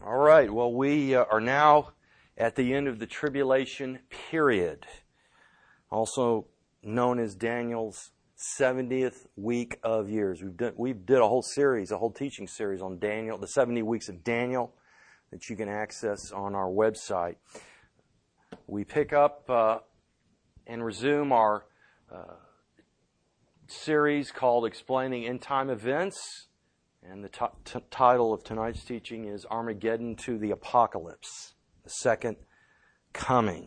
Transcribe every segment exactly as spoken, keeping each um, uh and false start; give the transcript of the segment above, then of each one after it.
All right, well, we uh, are now at the end of the tribulation period, also known as Daniel's seventieth week of years. We've done, we did a whole series, a whole teaching series on Daniel, the seventy weeks of Daniel, that you can access on our website. We pick up uh, and resume our uh, series called Explaining End Time Events. And the t- t- title of tonight's teaching is Armageddon to the Apocalypse, the Second Coming.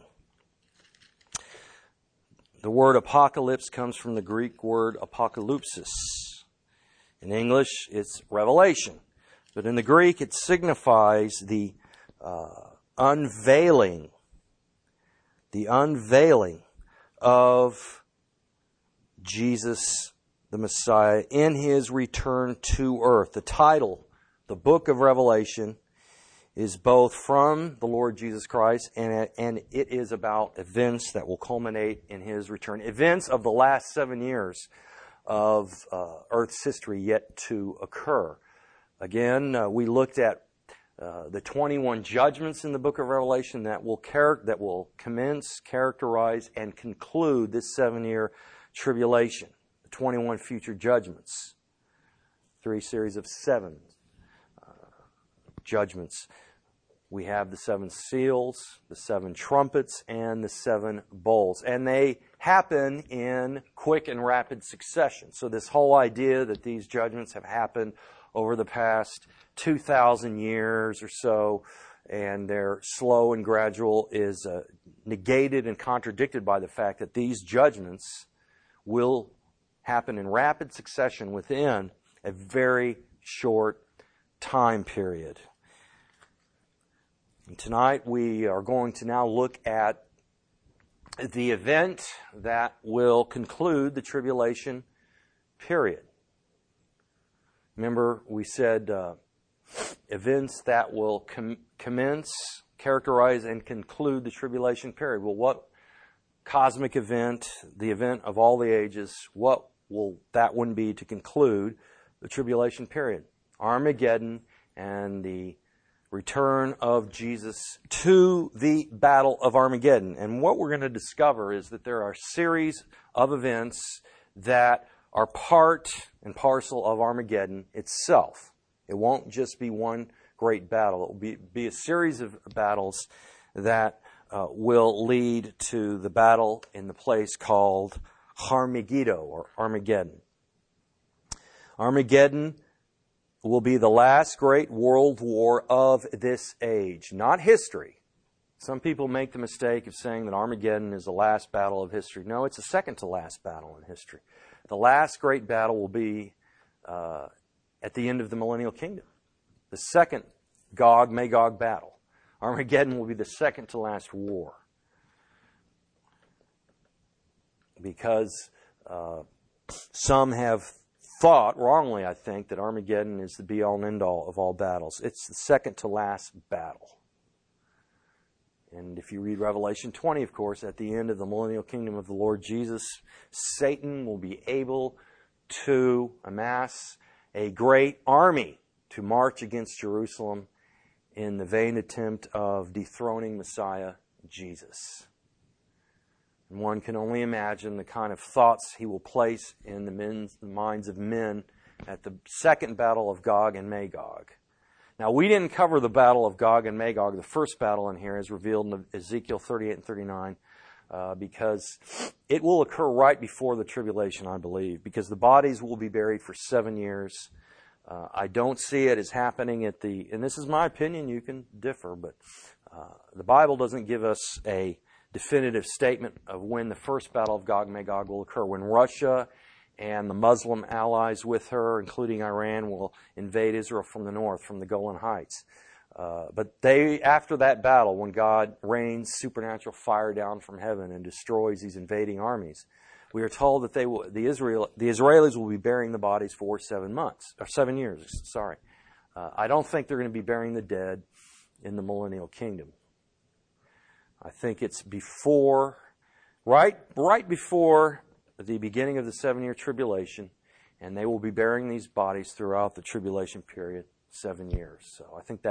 The word apocalypse comes from the Greek word apokalypsis. In English, it's revelation. But in the Greek, it signifies the uh, unveiling, the unveiling of Jesus the Messiah in His return to earth. The title, the book of Revelation, is both from the Lord Jesus Christ and, and it is about events that will culminate in His return. Events of the last seven years of uh, Earth's history yet to occur. Again, uh, we looked at uh, the twenty-one judgments in the book of Revelation that will char- that will commence, characterize, and conclude this seven-year tribulation. twenty-one future judgments. Three series of seven uh, judgments. We have the seven seals, the seven trumpets, and the seven bowls. And they happen in quick and rapid succession. So this whole idea that these judgments have happened over the past two thousand years or so, and they're slow and gradual, is uh, negated and contradicted by the fact that these judgments will happen in rapid succession within a very short time period. And tonight we are going to now look at the event that will conclude the tribulation period. Remember, we said uh, events that will com- commence, characterize, and conclude the tribulation period. Well, what cosmic event, the event of all the ages, what will that one be to conclude the tribulation period? Armageddon and the return of Jesus to the Battle of Armageddon. And what we're going to discover is that there are a series of events that are part and parcel of Armageddon itself. It won't just be one great battle. It will be, be a series of battles that uh, will lead to the battle in the place called Armageddon or Armageddon. Armageddon will be the last great world war of this age, not history. Some people make the mistake of saying that Armageddon is the last battle of history. No, it's the second to last battle in history. The last great battle will be uh, at the end of the millennial kingdom. The second Gog-Magog battle. Armageddon will be the second to last war. Because uh, some have thought, wrongly I think, that Armageddon is the be-all and end-all of all battles. It's the second to last battle. And if you read Revelation twenty, of course, at the end of the millennial kingdom of the Lord Jesus, Satan will be able to amass a great army to march against Jerusalem in the vain attempt of dethroning Messiah Jesus. And one can only imagine the kind of thoughts he will place in the, men's, the minds of men at the second battle of Gog and Magog. Now, we didn't cover the battle of Gog and Magog. The first battle in here is revealed in Ezekiel thirty-eight and thirty-nine uh, because it will occur right before the tribulation, I believe, because the bodies will be buried for seven years. Uh, I don't see it as happening at the, and this is my opinion, you can differ, but uh, the Bible doesn't give us a definitive statement of when the first battle of Gog and Magog will occur, when Russia and the Muslim allies with her, including Iran, will invade Israel from the north, from the Golan Heights. Uh, but they, after that battle, when God rains supernatural fire down from heaven and destroys these invading armies, we are told that they will, the Israel, the Israelis will be burying the bodies for seven months, or seven years, sorry. Uh, I don't think they're going to be burying the dead in the millennial kingdom. I think it's before, right, right before the beginning of the seven-year tribulation, and they will be burying these bodies throughout the tribulation period, seven years. So I think that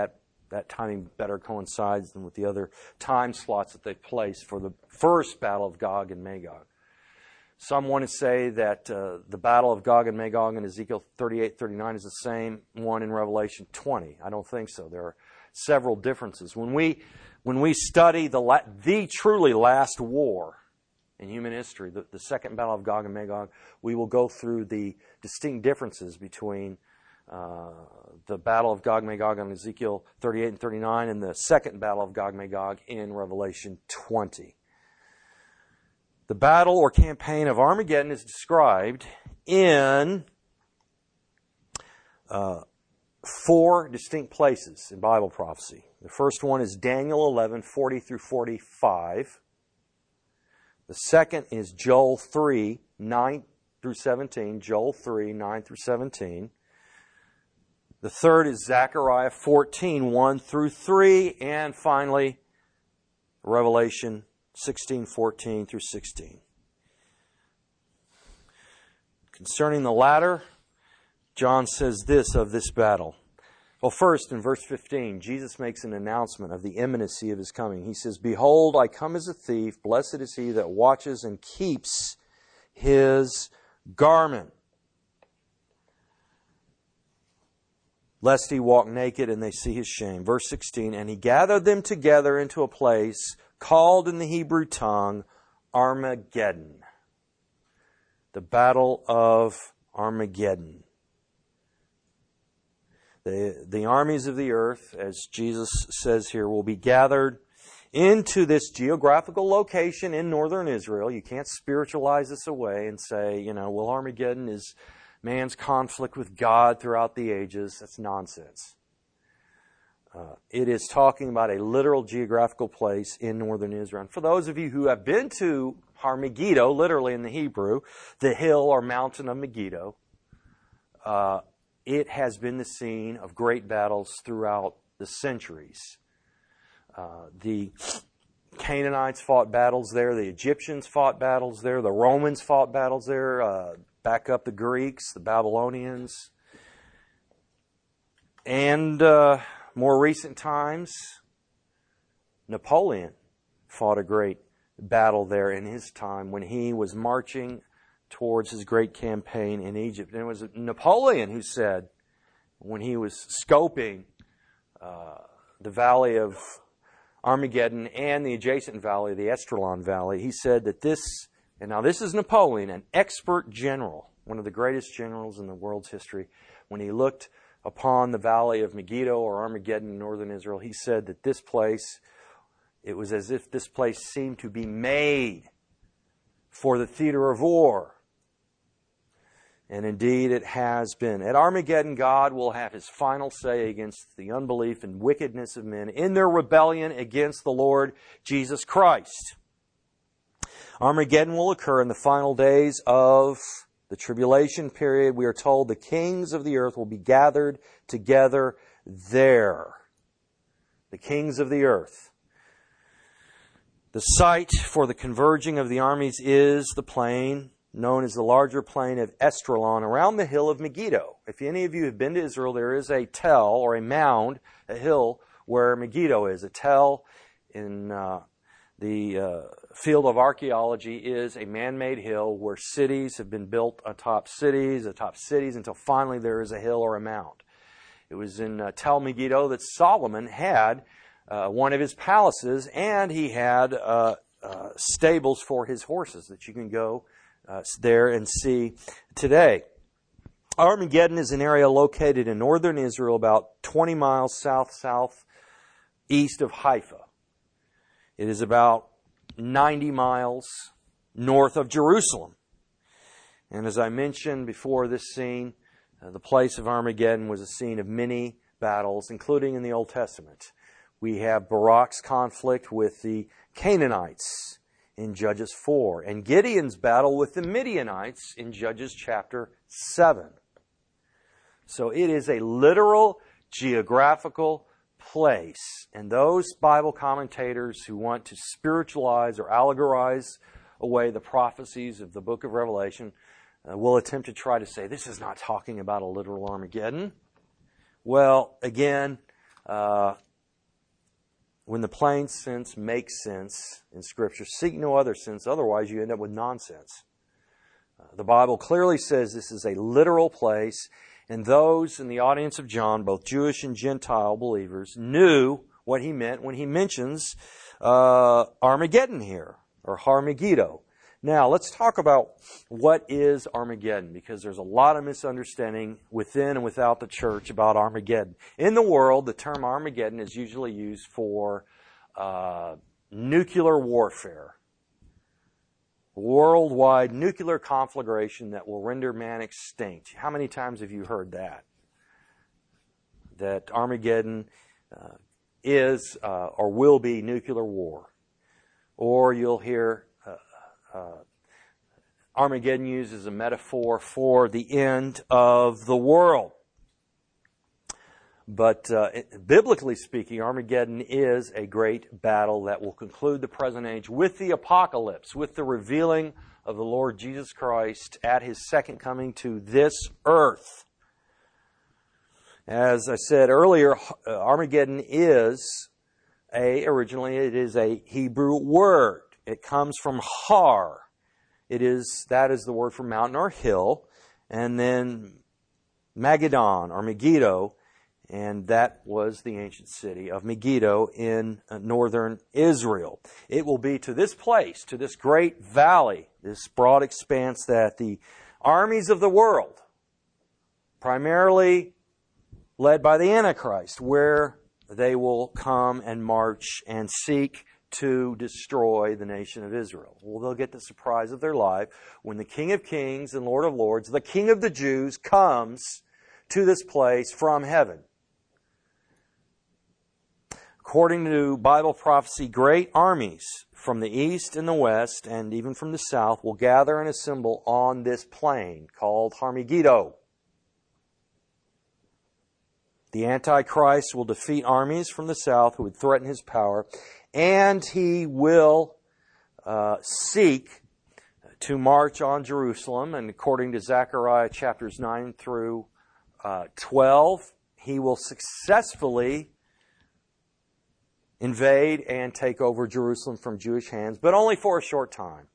That timing better coincides than with the other time slots that they place for the first battle of Gog and Magog. Some want to say that uh, the battle of Gog and Magog in Ezekiel thirty-eight, thirty-nine is the same one in Revelation twenty. I don't think so. There are several differences. When we when we study the la- the truly last war in human history, the, the second battle of Gog and Magog, we will go through the distinct differences between uh, the battle of Gog and Magog in Ezekiel thirty-eight and thirty-nine and the second battle of Gog and Magog in Revelation twenty. The battle or campaign of Armageddon is described in uh, four distinct places in Bible prophecy. The first one is Daniel eleven, forty through forty-five. The second is Joel three, nine through seventeen. Joel three, nine through seventeen. The third is Zechariah fourteen, one through three. And finally, Revelation sixteen, fourteen through sixteen. Concerning the latter, John says this of this battle. Well, first, in verse fifteen, Jesus makes an announcement of the imminency of His coming. He says, "Behold, I come as a thief. Blessed is he that watches and keeps his garment, lest he walk naked and they see his shame." Verse sixteen, "And he gathered them together into a place called in the Hebrew tongue Armageddon." The battle of Armageddon. The, the armies of the earth, as Jesus says here, will be gathered into this geographical location in northern Israel. You can't spiritualize this away and say, you know, well, Armageddon is man's conflict with God throughout the ages. That's nonsense. Uh, it is talking about a literal geographical place in northern Israel. And for those of you who have been to Har Megiddo, literally in the Hebrew, the hill or mountain of Megiddo, uh, it has been the scene of great battles throughout the centuries. Uh, the Canaanites fought battles there. The Egyptians fought battles there. The Romans fought battles there. Uh, back up the Greeks, the Babylonians. And uh, more recent times, Napoleon fought a great battle there in his time when he was marching towards his great campaign in Egypt. And it was Napoleon who said, when he was scoping uh, the valley of Armageddon and the adjacent valley, the Esdraelon Valley, he said that this, and now this is Napoleon, an expert general, one of the greatest generals in the world's history, when he looked upon the valley of Megiddo or Armageddon in northern Israel, he said that this place, it was as if this place seemed to be made for the theater of war. And indeed it has been. At Armageddon, God will have His final say against the unbelief and wickedness of men in their rebellion against the Lord Jesus Christ. Armageddon will occur in the final days of the tribulation period. We are told the kings of the earth will be gathered together there. The kings of the earth. The site for the converging of the armies is the plain known as the larger plain of Esdraelon around the hill of Megiddo. If any of you have been to Israel, there is a tell or a mound, a hill where Megiddo is. A tell in uh, the uh, field of archaeology is a man-made hill where cities have been built atop cities, atop cities, until finally there is a hill or a mound. It was in uh, Tel Megiddo that Solomon had uh, one of his palaces, and he had uh, uh, stables for his horses that you can go uh, there and see today. Armageddon is an area located in northern Israel, about twenty miles south-southeast of Haifa. It is about ninety miles north of Jerusalem. And as I mentioned before this scene, uh, the place of Armageddon was a scene of many battles, including in the Old Testament. We have Barak's conflict with the Canaanites in Judges four, and Gideon's battle with the Midianites in Judges chapter seven. So it is a literal geographical place. And those Bible commentators who want to spiritualize or allegorize away the prophecies of the book of Revelation uh, will attempt to try to say, this is not talking about a literal Armageddon. Well, again, uh, when the plain sense makes sense in Scripture. Seek no other sense, otherwise you end up with nonsense. Uh, the Bible clearly says this is a literal place, and those in the audience of John, both Jewish and Gentile believers, knew what he meant when he mentions uh, Armageddon here, or Har-Megiddo. Now, let's talk about what is Armageddon, because there's a lot of misunderstanding within and without the church about Armageddon. In the world, the term Armageddon is usually used for uh, nuclear warfare, worldwide nuclear conflagration that will render man extinct. How many times have you heard that? That Armageddon uh, is uh, or will be nuclear war. Or you'll hear Uh, Armageddon used as a metaphor for the end of the world. But uh, it, biblically speaking, Armageddon is a great battle that will conclude the present age with the apocalypse, with the revealing of the Lord Jesus Christ at His second coming to this earth. As I said earlier, Armageddon is a, originally it is a Hebrew word. It comes from Har. It is, that is the word for mountain or hill. And then Magadan or Megiddo, and that was the ancient city of Megiddo in northern Israel. It will be to this place, to this great valley, this broad expanse that the armies of the world, primarily led by the Antichrist, where they will come and march and seek to destroy the nation of Israel. Well, they'll get the surprise of their life when the King of Kings and Lord of Lords, the King of the Jews, comes to this place from heaven. According to Bible prophecy, great armies from the east and the west, and even from the south, will gather and assemble on this plain called Har-Megiddo. The Antichrist will defeat armies from the south who would threaten his power, and he will uh, seek to march on Jerusalem. And according to Zechariah chapters nine through uh, twelve, he will successfully invade and take over Jerusalem from Jewish hands, but only for a short time.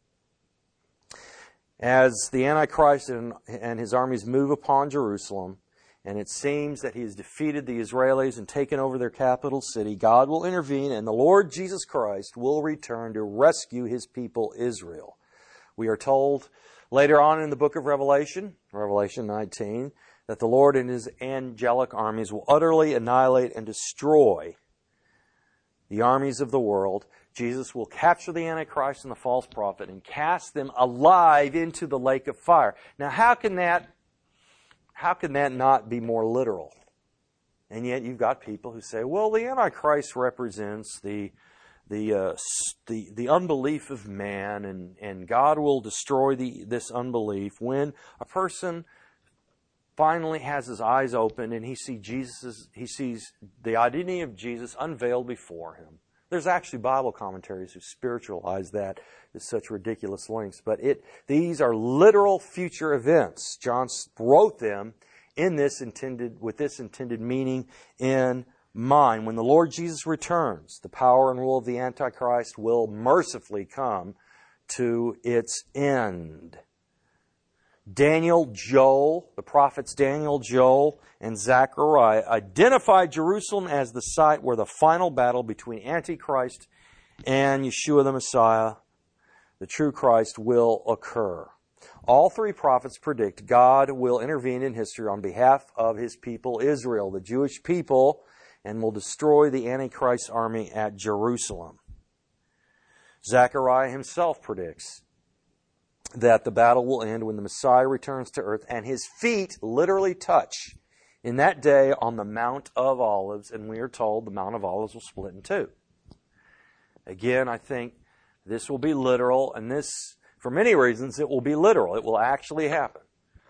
As the Antichrist and, and his armies move upon Jerusalem, and it seems that he has defeated the Israelis and taken over their capital city, God will intervene, and the Lord Jesus Christ will return to rescue His people Israel. We are told later on in the book of Revelation, Revelation nineteen, that the Lord and His angelic armies will utterly annihilate and destroy the armies of the world. Jesus will capture the Antichrist and the false prophet and cast them alive into the lake of fire. Now, how can that How can that not be more literal? And yet you've got people who say, well, the Antichrist represents the the uh, the, the unbelief of man, and, and God will destroy the this unbelief when a person finally has his eyes open and he sees Jesus, he sees the identity of Jesus unveiled before him. There's actually Bible commentaries who spiritualize that to such ridiculous lengths. But it these are literal future events. John wrote them in this intended with this intended meaning in mind. When the Lord Jesus returns, the power and rule of the Antichrist will mercifully come to its end. Daniel, Joel, the prophets Daniel, Joel, and Zechariah identified Jerusalem as the site where the final battle between Antichrist and Yeshua the Messiah, the true Christ, will occur. All three prophets predict God will intervene in history on behalf of His people Israel, the Jewish people, and will destroy the Antichrist army at Jerusalem. Zechariah himself predicts that the battle will end when the Messiah returns to earth and His feet literally touch in that day on the Mount of Olives, and we are told the Mount of Olives will split in two. Again, I think this will be literal, and this, for many reasons, it will be literal. It will actually happen.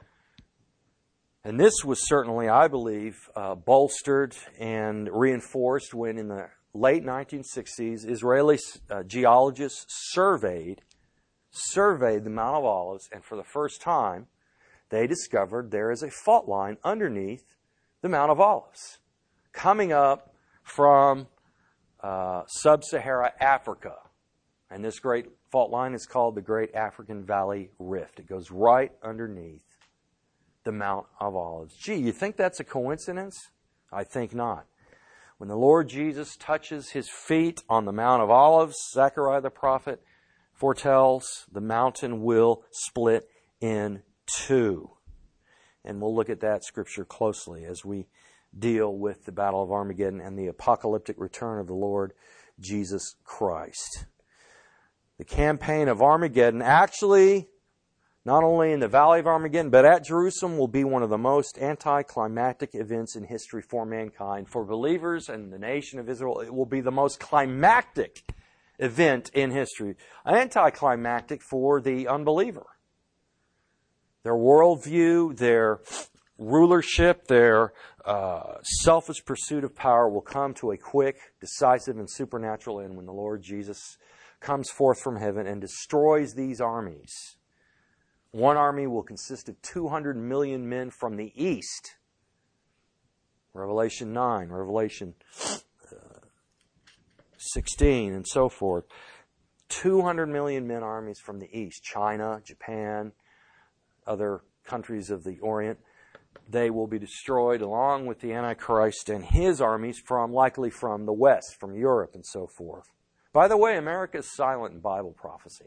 And this was certainly, I believe, uh, bolstered and reinforced when in the late nineteen sixties, Israeli uh, geologists surveyed surveyed the Mount of Olives, and for the first time, they discovered there is a fault line underneath the Mount of Olives, coming up from uh, sub-Sahara Africa. And this great fault line is called the Great African Valley Rift. It goes right underneath the Mount of Olives. Gee, you think that's a coincidence? I think not. When the Lord Jesus touches His feet on the Mount of Olives, Zechariah the prophet foretells the mountain will split in two. And we'll look at that scripture closely as we deal with the Battle of Armageddon and the apocalyptic return of the Lord Jesus Christ. The campaign of Armageddon, actually, not only in the Valley of Armageddon, but at Jerusalem, will be one of the most anticlimactic events in history for mankind. For believers and the nation of Israel, it will be the most climactic event in history. Anticlimactic for the unbeliever. Their worldview, their rulership, their uh, selfish pursuit of power will come to a quick, decisive, and supernatural end when the Lord Jesus comes forth from heaven and destroys these armies. One army will consist of two hundred million men from the east. Revelation nine, Revelation uh, sixteen, and so forth. two hundred million men armies from the east. China, Japan, other countries of the Orient. They will be destroyed along with the Antichrist and his armies from, likely from the west, from Europe and so forth. By the way, America is silent in Bible prophecy.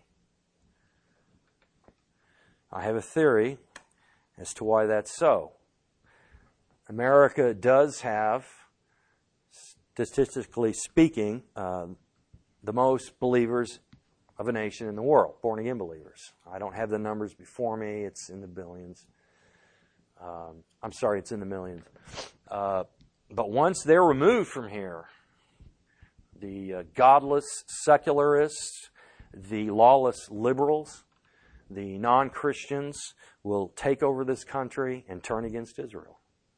I have a theory as to why that's so. America does have, statistically speaking, uh, the most believers of a nation in the world, born-again believers. I don't have the numbers before me. It's in the billions. Um, I'm sorry, it's in the millions. Uh, but once they're removed from here, the uh, godless secularists, the lawless liberals, the non-Christians will take over this country and turn against Israel.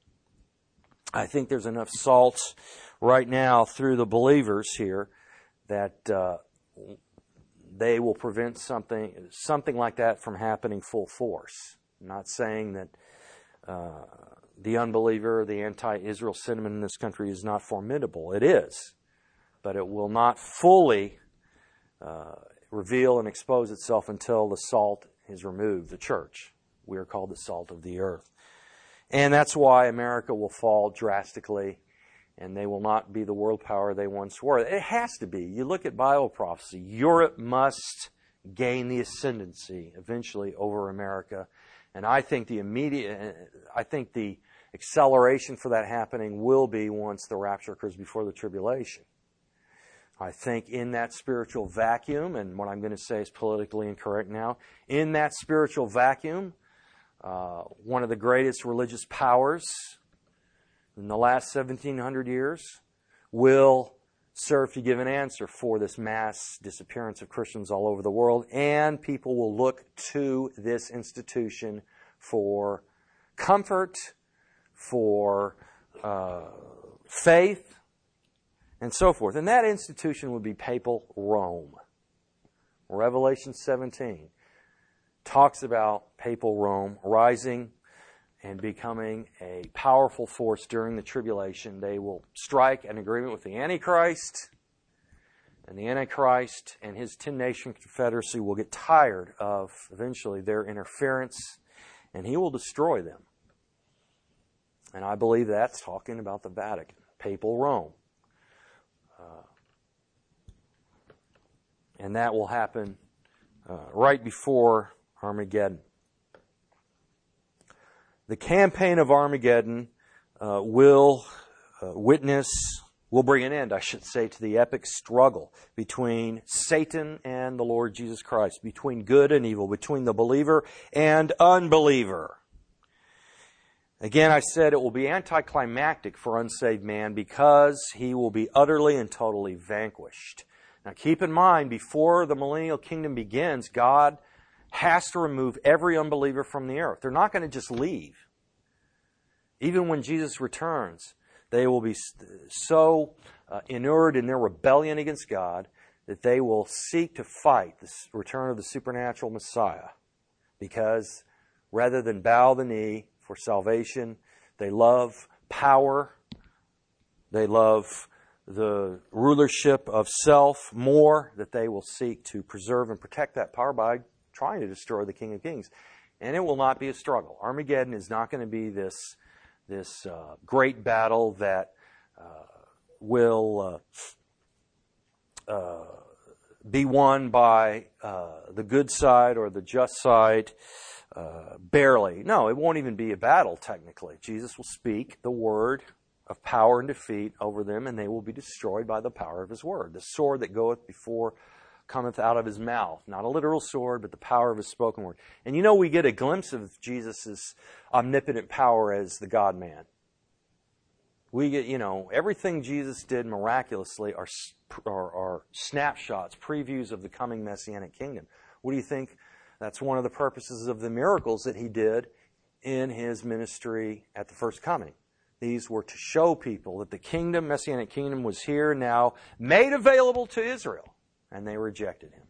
I think there's enough salt right now through the believers here that uh, they will prevent something something like that from happening full force. I'm not saying that uh, the unbeliever, the anti-Israel sentiment in this country is not formidable. It is. But it will not fully uh, reveal and expose itself until the salt is removed, the church. We are called the salt of the earth. And that's why America will fall drastically, and they will not be the world power they once were. It has to be. You look at Bible prophecy. Europe must gain the ascendancy eventually over America. And I think the immediate, I think the acceleration for that happening will be once the rapture occurs before the tribulation. I think in that spiritual vacuum, and what I'm going to say is politically incorrect now, in that spiritual vacuum, uh, one of the greatest religious powers in the last seventeen hundred years will serve to give an answer for this mass disappearance of Christians all over the world, and people will look to this institution for comfort, for uh, faith, and so forth. And that institution would be papal Rome. Revelation seventeen talks about papal Rome rising and becoming a powerful force during the tribulation. They will strike an agreement with the Antichrist, and the Antichrist and his ten-nation confederacy will get tired of, eventually, their interference, and he will destroy them. And I believe that's talking about the Vatican, papal Rome. Uh, and that will happen uh, right before Armageddon. The campaign of Armageddon uh, will uh, witness, will bring an end, I should say, to the epic struggle between Satan and the Lord Jesus Christ, between good and evil, between the believer and unbeliever. Again, I said it will be anticlimactic for unsaved man because he will be utterly and totally vanquished. Now keep in mind, before the millennial kingdom begins, God has to remove every unbeliever from the earth. They're not going to just leave. Even when Jesus returns, they will be so uh, inured in their rebellion against God that they will seek to fight the return of the supernatural Messiah. Because rather than bow the knee for salvation, they love power, they love the rulership of self more, that they will seek to preserve and protect that power by trying to destroy the King of Kings. And it will not be a struggle. Armageddon is not going to be this, this uh, great battle that uh, will uh, uh, be won by uh, the good side or the just side. Uh, barely. No, it won't even be a battle, technically. Jesus will speak the word of power and defeat over them, and they will be destroyed by the power of His word. The sword that goeth before cometh out of His mouth. Not a literal sword, but the power of His spoken word. And you know, we get a glimpse of Jesus' omnipotent power as the God-man. We get, you know, everything Jesus did miraculously are, are, are snapshots, previews of the coming Messianic kingdom. What do you think? That's one of the purposes of the miracles that He did in His ministry at the first coming. These were to show people that the kingdom, Messianic kingdom, was here now, made available to Israel, and they rejected Him.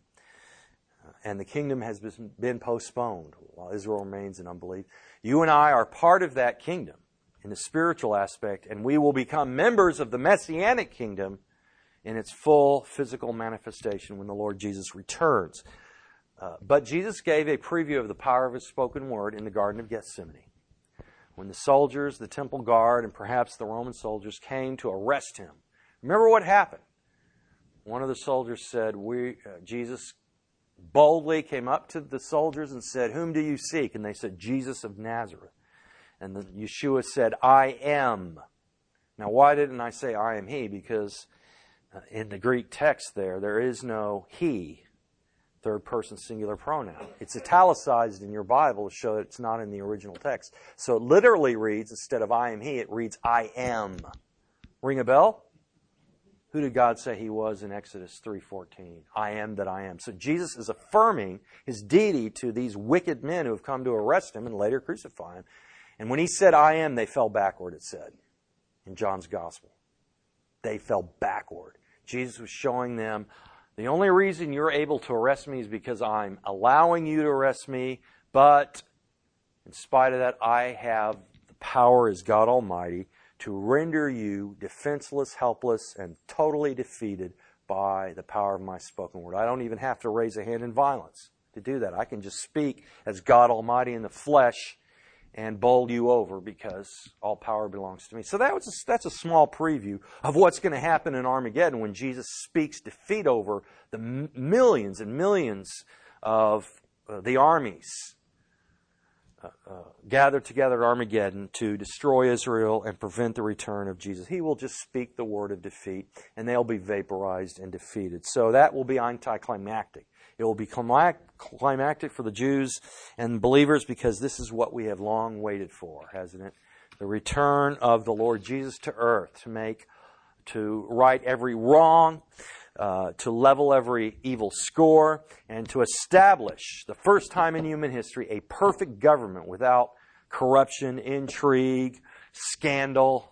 And the kingdom has been postponed while Israel remains in unbelief. You and I are part of that kingdom in the spiritual aspect, and we will become members of the Messianic kingdom in its full physical manifestation when the Lord Jesus returns. Uh, but Jesus gave a preview of the power of His spoken word in the Garden of Gethsemane. When the soldiers, the temple guard, and perhaps the Roman soldiers came to arrest Him. Remember what happened. One of the soldiers said, "We uh, Jesus boldly came up to the soldiers and said, 'Whom do you seek?' And they said, 'Jesus of Nazareth.' And the, Yeshua said, 'I am.'" Now, why didn't I say "I am He"? Because uh, in the Greek text there, there is no He. Third person singular pronoun. It's italicized in your Bible to show that it's not in the original text. So it literally reads, instead of "I am He," it reads "I am." Ring a bell? Who did God say He was in Exodus three fourteen? I am that I am. So Jesus is affirming His deity to these wicked men who have come to arrest Him and later crucify Him. And when He said "I am," they fell backward, it said, in John's Gospel. They fell backward. Jesus was showing them, the only reason you're able to arrest me is because I'm allowing you to arrest me, but in spite of that, I have the power as God Almighty to render you defenseless, helpless, and totally defeated by the power of my spoken word. I don't even have to raise a hand in violence to do that. I can just speak as God Almighty in the flesh and bowl you over because all power belongs to me. So that was a, that's a small preview of what's going to happen in Armageddon when Jesus speaks defeat over the m- millions and millions of uh, the armies uh, uh, gathered together at Armageddon to destroy Israel and prevent the return of Jesus. He will just speak the word of defeat, and they'll be vaporized and defeated. So that will be anticlimactic. It will be climactic for the Jews and believers because this is what we have long waited for, hasn't it? The return of the Lord Jesus to earth to make, to right every wrong, uh, to level every evil score, and to establish, the first time in human history, a perfect government without corruption, intrigue, scandal.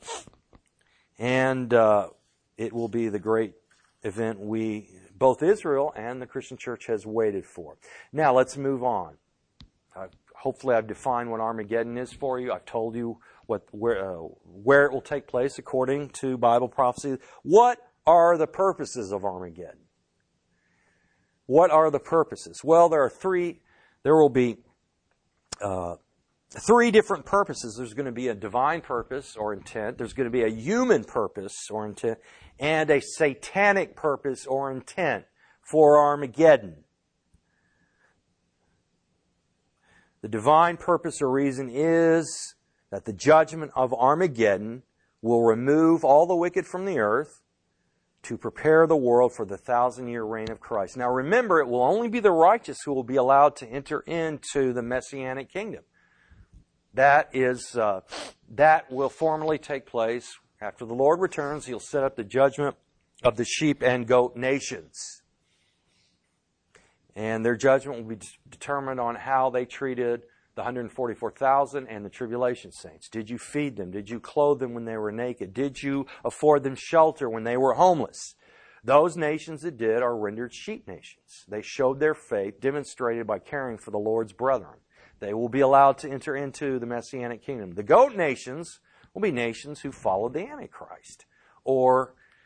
And uh, it will be the great event we, both Israel and the Christian church, has waited for. Now, let's move on. Uh, hopefully I've defined what Armageddon is for you. I've told you what where, uh, where it will take place according to Bible prophecy. What are the purposes of Armageddon? What are the purposes? Well, there are three, there will be uh, three different purposes. There's going to be a divine purpose or intent. There's going to be a human purpose or intent, and a satanic purpose or intent for Armageddon. The divine purpose or reason is that the judgment of Armageddon will remove all the wicked from the earth to prepare the world for the thousand-year reign of Christ. Now remember, it will only be the righteous who will be allowed to enter into the Messianic kingdom. That is, uh, that will formally take place after the Lord returns. He'll set up the judgment of the sheep and goat nations. And their judgment will be determined on how they treated the one hundred forty-four thousand and the tribulation saints. Did you feed them? Did you clothe them when they were naked? Did you afford them shelter when they were homeless? Those nations that did are rendered sheep nations. They showed their faith, demonstrated by caring for the Lord's brethren. They will be allowed to enter into the Messianic kingdom. The goat nations will be nations who followed the Antichrist, or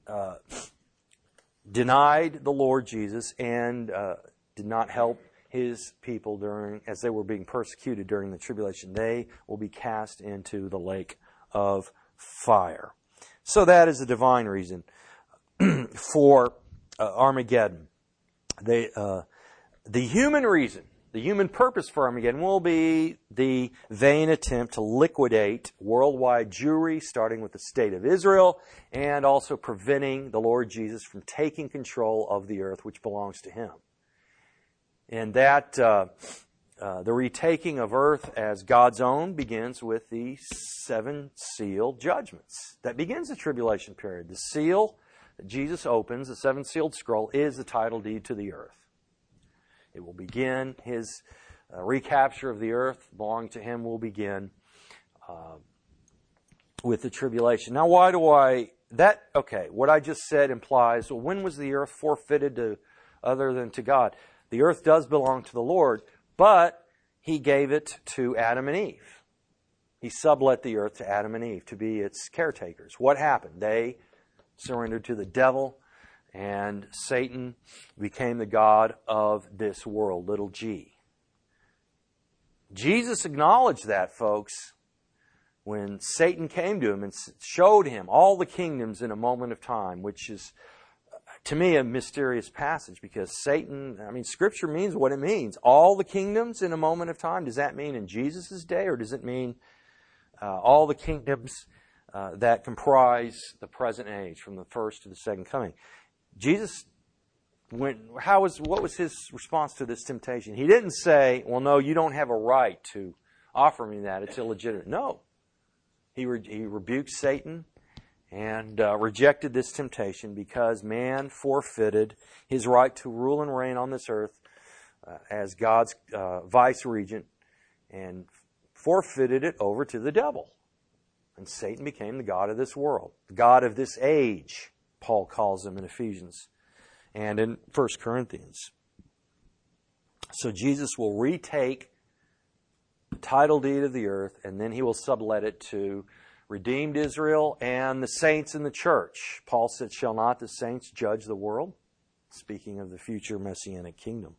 uh, denied the Lord Jesus and uh, did not help His people during as they were being persecuted during the tribulation, they will be cast into the lake of fire. So that is a divine reason for uh, Armageddon. They, uh, the human reason, the human purpose for Armageddon will be the vain attempt to liquidate worldwide Jewry, starting with the state of Israel, and also preventing the Lord Jesus from taking control of the earth, which belongs to Him. And that, uh, uh, the retaking of earth as God's own begins with the seven seal judgments. That begins the tribulation period. The seal that Jesus opens, the seven sealed scroll, is the title deed to the earth. It will begin, His uh, recapture of the earth belonging to Him will begin uh, with the tribulation. Now, why do I, that, okay, what I just said implies, well, when was the earth forfeited to other than to God? The earth does belong to the Lord, but He gave it to Adam and Eve. He sublet the earth to Adam and Eve to be its caretakers. What happened? They surrendered to the devil, and Satan became the god of this world, little g. Jesus acknowledged that, folks, when Satan came to Him and showed Him all the kingdoms in a moment of time, which is, to me, a mysterious passage, because Satan, I mean, Scripture means what it means. All the kingdoms in a moment of time. Does that mean in Jesus' day, or does it mean uh, all the kingdoms uh, that comprise the present age, from the first to the second coming? Jesus went, how was, what was His response to this temptation? He didn't say, well, no, you don't have a right to offer me that. It's illegitimate. No. He, re- he rebuked Satan and uh, rejected this temptation because man forfeited his right to rule and reign on this earth uh, as God's uh, vice-regent and forfeited it over to the devil. And Satan became the god of this world, the god of this age, Paul calls him in Ephesians and in First Corinthians. So Jesus will retake the title deed of the earth, and then He will sublet it to redeemed Israel and the saints in the church. Paul said, shall not the saints judge the world? Speaking of the future Messianic kingdom.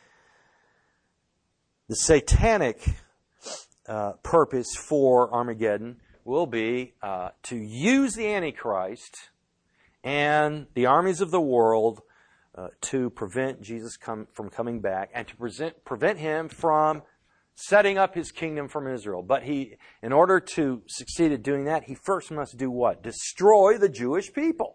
The satanic uh, purpose for Armageddon will be uh, to use the Antichrist and the armies of the world uh, to prevent Jesus come, from coming back, and to present, prevent Him from setting up His kingdom from Israel. But He, in order to succeed at doing that, He first must do what? Destroy the Jewish people.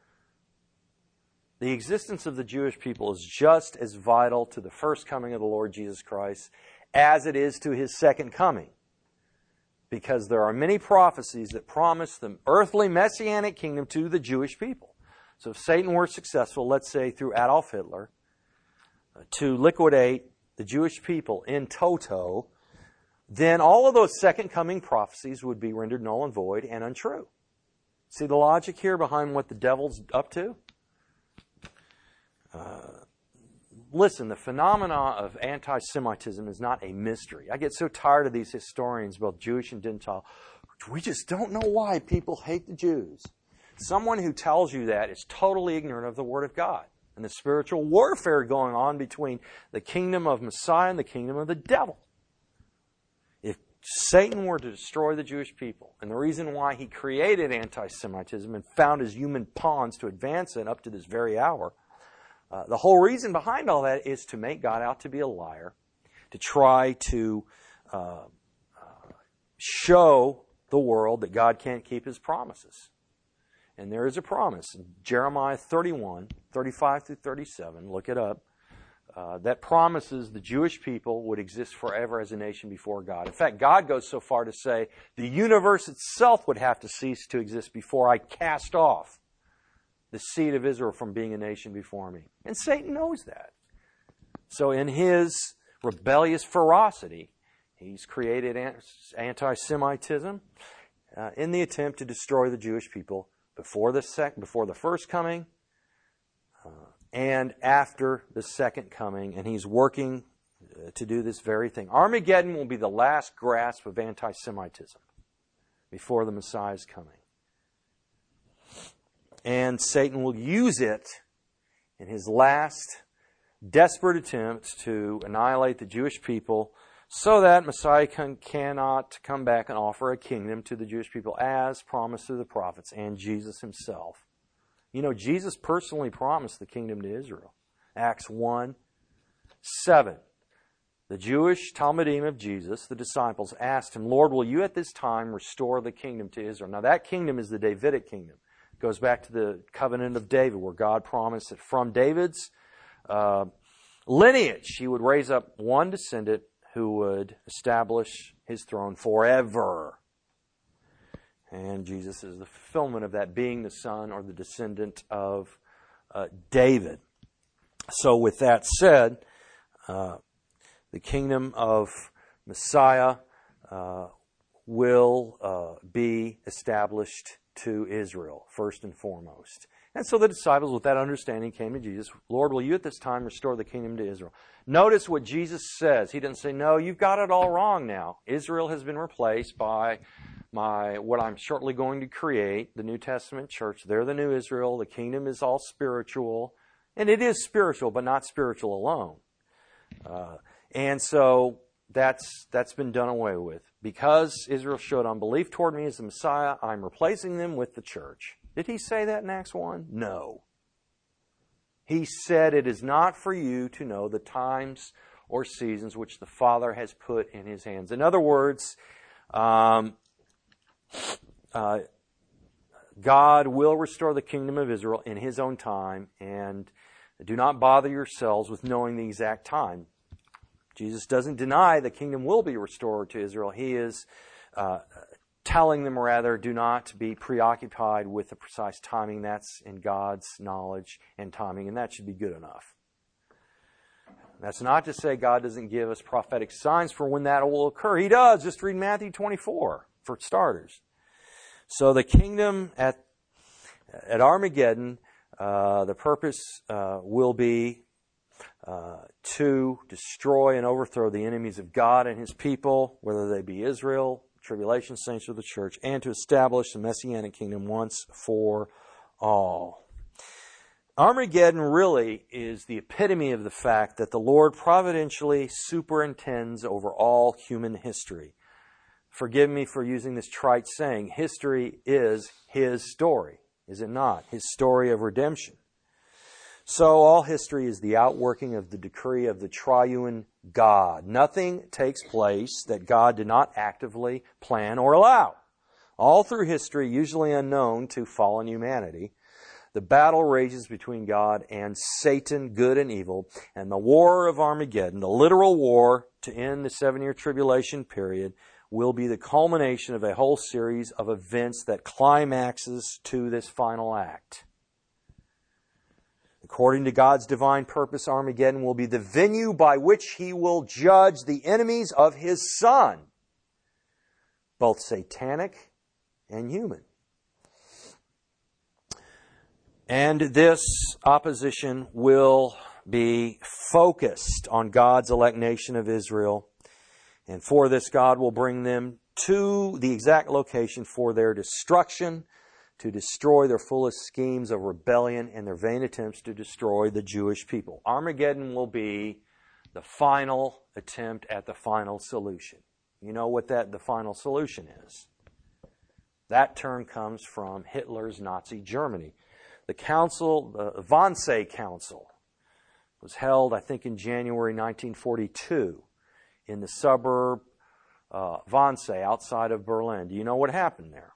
The existence of the Jewish people is just as vital to the first coming of the Lord Jesus Christ as it is to His second coming. Because there are many prophecies that promise the earthly messianic kingdom to the Jewish people. So if Satan were successful, let's say through Adolf Hitler, uh, to liquidate the Jewish people in toto, then all of those second coming prophecies would be rendered null and void and untrue. See the logic here behind what the devil's up to? Uh, listen, the phenomena of anti-Semitism is not a mystery. I get so tired of these historians, both Jewish and Gentile. We just don't know why people hate the Jews. Someone who tells you that is totally ignorant of the Word of God and the spiritual warfare going on between the kingdom of Messiah and the kingdom of the devil. If Satan were to destroy the Jewish people, and the reason why he created anti-Semitism and found his human pawns to advance it up to this very hour, uh, the whole reason behind all that is to make God out to be a liar, to try to uh, uh, show the world that God can't keep His promises. And there is a promise in Jeremiah thirty-one, thirty-five through thirty-seven, look it up, uh, that promises the Jewish people would exist forever as a nation before God. In fact, God goes so far to say the universe itself would have to cease to exist before I cast off the seed of Israel from being a nation before me. And Satan knows that. So in his rebellious ferocity, he's created anti-Semitism uh, in the attempt to destroy the Jewish people before the sec- before the first coming uh, and after the second coming. And he's working uh, to do this very thing. Armageddon will be the last grasp of anti-Semitism before the Messiah's coming. And Satan will use it in his last desperate attempt to annihilate the Jewish people so that Messiah can, cannot come back and offer a kingdom to the Jewish people as promised through the prophets and Jesus himself. You know, Jesus personally promised the kingdom to Israel. Acts one seven. The Jewish Talmudim of Jesus, the disciples, asked him, Lord, will you at this time restore the kingdom to Israel? Now that kingdom is the Davidic kingdom. It goes back to the covenant of David, where God promised that from David's uh, lineage he would raise up one descendant who would establish his throne forever. And Jesus is the fulfillment of that, being the son or the descendant of uh, David. So with that said, uh, the kingdom of Messiah uh, will uh, be established to Israel, first and foremost. And so the disciples, with that understanding, came to Jesus. Lord, will you at this time restore the kingdom to Israel? Notice what Jesus says. He didn't say, no, you've got it all wrong now. Israel has been replaced by my what I'm shortly going to create, the New Testament church. They're the new Israel. The kingdom is all spiritual. And it is spiritual, but not spiritual alone. Uh, and so that's that's been done away with. Because Israel showed unbelief toward me as the Messiah, I'm replacing them with the church. Did he say that in Acts one? No. He said, it is not for you to know the times or seasons which the Father has put in his hands. In other words, um, uh, God will restore the kingdom of Israel in his own time, and do not bother yourselves with knowing the exact time. Jesus doesn't deny the kingdom will be restored to Israel. He is uh, telling them, rather, do not be preoccupied with the precise timing. That's in God's knowledge and timing, and that should be good enough. That's not to say God doesn't give us prophetic signs for when that will occur. He does. Just read Matthew twenty-four, for starters. So the kingdom at, at Armageddon, uh, the purpose uh, will be Uh, to destroy and overthrow the enemies of God and his people, whether they be Israel, tribulation saints, or the church, and to establish the Messianic kingdom once for all. Armageddon really is the epitome of the fact that the Lord providentially superintends over all human history. Forgive me for using this trite saying, history is his story, is it not? His story of redemption. So all history is the outworking of the decree of the triune God. Nothing takes place that God did not actively plan or allow. All through history, usually unknown to fallen humanity, the battle rages between God and Satan, good and evil, and the war of Armageddon, the literal war to end the seven-year tribulation period, will be the culmination of a whole series of events that climaxes to this final act. According to God's divine purpose, Armageddon will be the venue by which he will judge the enemies of his Son, both satanic and human. And this opposition will be focused on God's elect nation of Israel. And for this, God will bring them to the exact location for their destruction, to destroy their foolish schemes of rebellion and their vain attempts to destroy the Jewish people. Armageddon will be the final attempt at the final solution. You know what that the final solution is? That term comes from Hitler's Nazi Germany. The council, the Wannsee Council, was held, I think, in January nineteen forty-two in the suburb uh, Wannsee outside of Berlin. Do you know what happened there?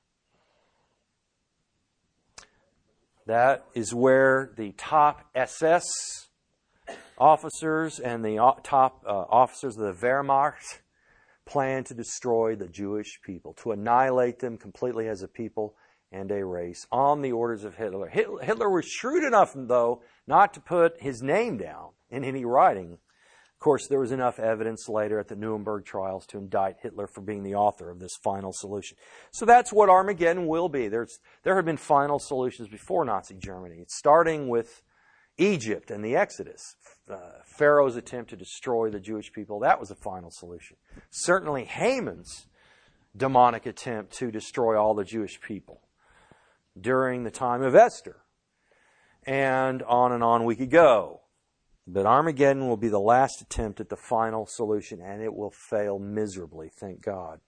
That is where the top S S officers and the top uh, officers of the Wehrmacht planned to destroy the Jewish people, to annihilate them completely as a people and a race on the orders of Hitler. Hitler was shrewd enough, though, not to put his name down in any writing. Of course, there was enough evidence later at the Nuremberg trials to indict Hitler for being the author of this final solution. So that's what Armageddon will be. There's, there have been final solutions before Nazi Germany. It's starting with Egypt and the Exodus. Uh, Pharaoh's attempt to destroy the Jewish people, that was a final solution. Certainly Haman's demonic attempt to destroy all the Jewish people. during the time of Esther. And on and on we could go. But Armageddon will be the last attempt at the final solution, and it will fail miserably, thank God.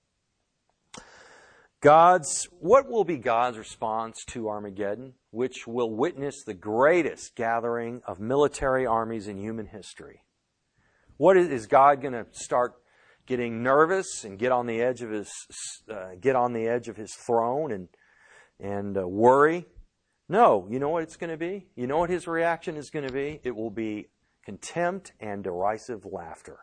God's, what will be God's response to Armageddon, which will witness the greatest gathering of military armies in human history? What is, is God going to start getting nervous and get on the edge of his uh, get on the edge of his throne and and uh, worry? No, you know what it's going to be? You know what his reaction is going to be? It will be contempt and derisive laughter.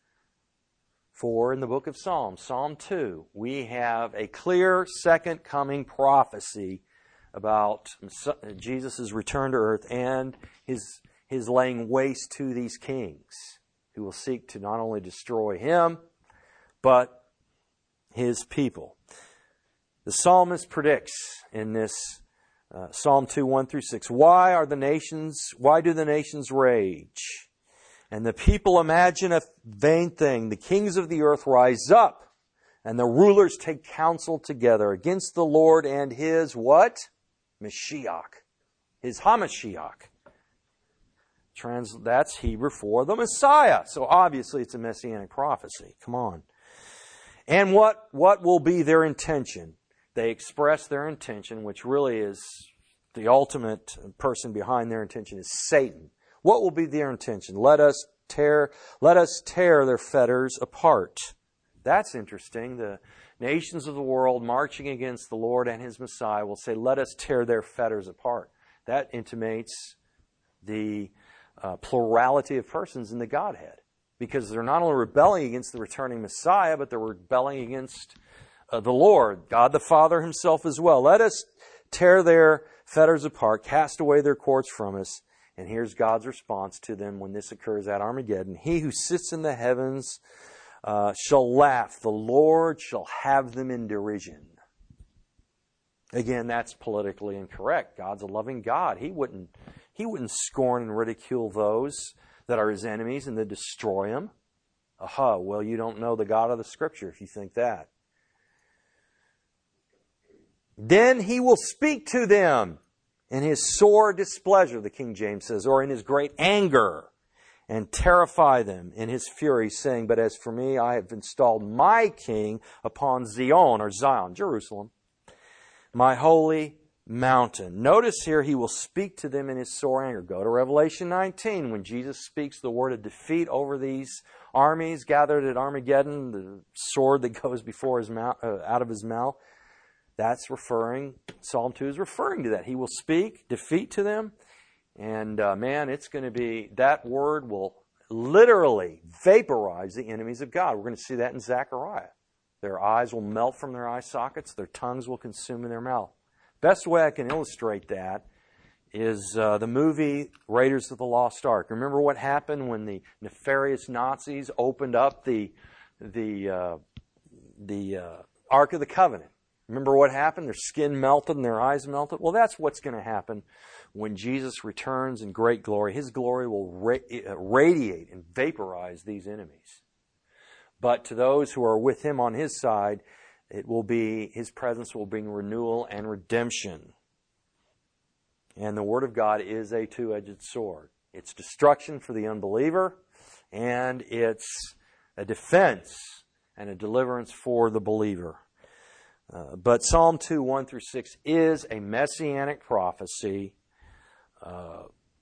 For in the book of Psalms, Psalm two, we have a clear second coming prophecy about Jesus' return to earth and his, his laying waste to these kings who will seek to not only destroy him, but his people. The psalmist predicts in this Uh, Psalm two, one through six. Why are the nations, why do the nations rage? And the people imagine a vain thing. The kings of the earth rise up, and the rulers take counsel together against the Lord and his what? Mashiach. His HaMashiach. Trans, that's Hebrew for the Messiah. So obviously it's a messianic prophecy. Come on. And what, what will be their intention? They express their intention, which really is the ultimate person behind their intention is Satan. What will be their intention? Let us tear, let us tear their fetters apart. That's interesting. The nations of the world marching against the Lord and his Messiah will say, let us tear their fetters apart. That intimates the uh, plurality of persons in the Godhead. Because they're not only rebelling against the returning Messiah, but they're rebelling against Uh, the Lord, God the Father himself as well. Let us tear their fetters apart, cast away their cords from us. And here's God's response to them when this occurs at Armageddon. He who sits in the heavens uh, shall laugh. The Lord shall have them in derision. Again, that's politically incorrect. God's a loving God. He wouldn't, he wouldn't scorn and ridicule those that are his enemies and then destroy them. Aha, well, you don't know the God of the Scripture if you think that. Then he will speak to them in his sore displeasure, the King James says, or in his great anger, and terrify them in his fury, saying, but as for me, I have installed my king upon Zion, or Zion, Jerusalem, my holy mountain. Notice here, he will speak to them in his sore anger. Go to Revelation nineteen, when Jesus speaks the word of defeat over these armies gathered at Armageddon, the sword that goes before his mouth, uh, out of his mouth. That's referring, Psalm two is referring to that. He will speak defeat to them. And uh, man, it's going to be, that word will literally vaporize the enemies of God. We're going to see that in Zechariah. Their eyes will melt from their eye sockets. Their tongues will consume in their mouth. Best way I can illustrate that is uh, the movie Raiders of the Lost Ark. Remember what happened when the nefarious Nazis opened up the, the, uh, the uh, Ark of the Covenant? Remember what happened? Their skin melted and their eyes melted. Well, that's what's going to happen when Jesus returns in great glory. His glory will ra- radiate and vaporize these enemies. But to those who are with him on his side, it will be, his presence will bring renewal and redemption. And the Word of God is a two-edged sword. It's destruction for the unbeliever, and it's a defense and a deliverance for the believer. Uh, but Psalm two, one through six is a messianic prophecy uh,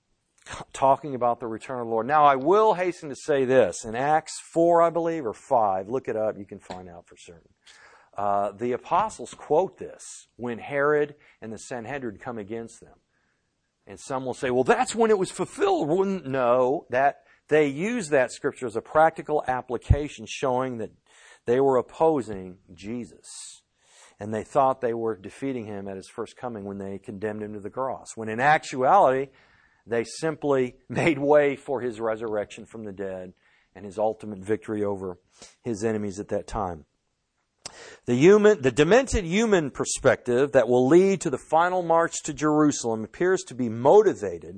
talking about the return of the Lord. Now, I will hasten to say this. In Acts four, I believe, or five, look it up, you can find out for certain. Uh, the apostles quote this when Herod and the Sanhedrin come against them. And some will say, well, that's when it was fulfilled. No, that they use that scripture as a practical application showing that they were opposing Jesus. And they thought they were defeating him at his first coming when they condemned him to the cross. When in actuality, they simply made way for his resurrection from the dead and his ultimate victory over his enemies at that time. The human, the demented human perspective that will lead to the final march to Jerusalem appears to be motivated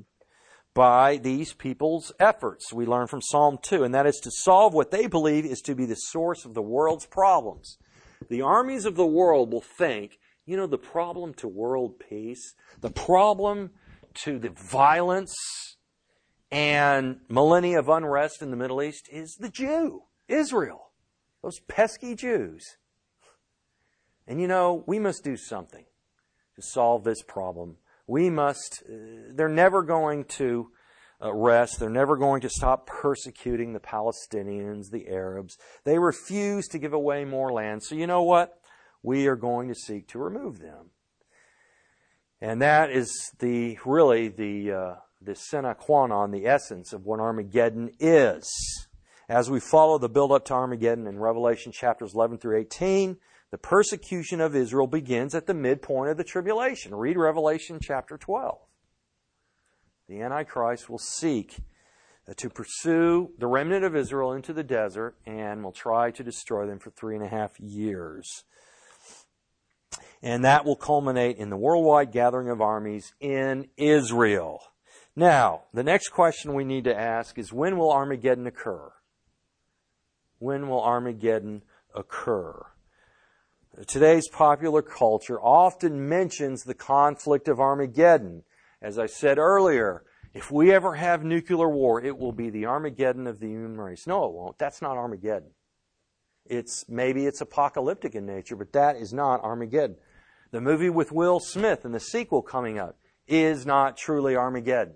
by these people's efforts. We learn from Psalm two, and that is to solve what they believe is to be the source of the world's problems. The armies of the world will think You know, the problem to world peace, the problem to the violence and millennia of unrest in the Middle East is the Jew, Israel, those pesky Jews. And you know, we must do something to solve this problem. We must, uh, they're never going to uh, rest. They're never going to stop persecuting the Palestinians, the Arabs. They refuse to give away more land. So you know what? We are going to seek to remove them. And that is the really the uh, the sine qua non, the essence of what Armageddon is. As we follow the build-up to Armageddon in Revelation chapters eleven through eighteen, the persecution of Israel begins at the midpoint of the tribulation. Read Revelation chapter twelve. The Antichrist will seek to pursue the remnant of Israel into the desert and will try to destroy them for three and a half years. And that will culminate in the worldwide gathering of armies in Israel. Now, the next question we need to ask is, when will Armageddon occur? When will Armageddon occur? Today's popular culture often mentions the conflict of Armageddon. As I said earlier, if we ever have nuclear war, it will be the Armageddon of the human race. No, it won't. That's not Armageddon. It's maybe it's apocalyptic in nature, but that is not Armageddon. The movie with Will Smith and the sequel coming up is not truly Armageddon.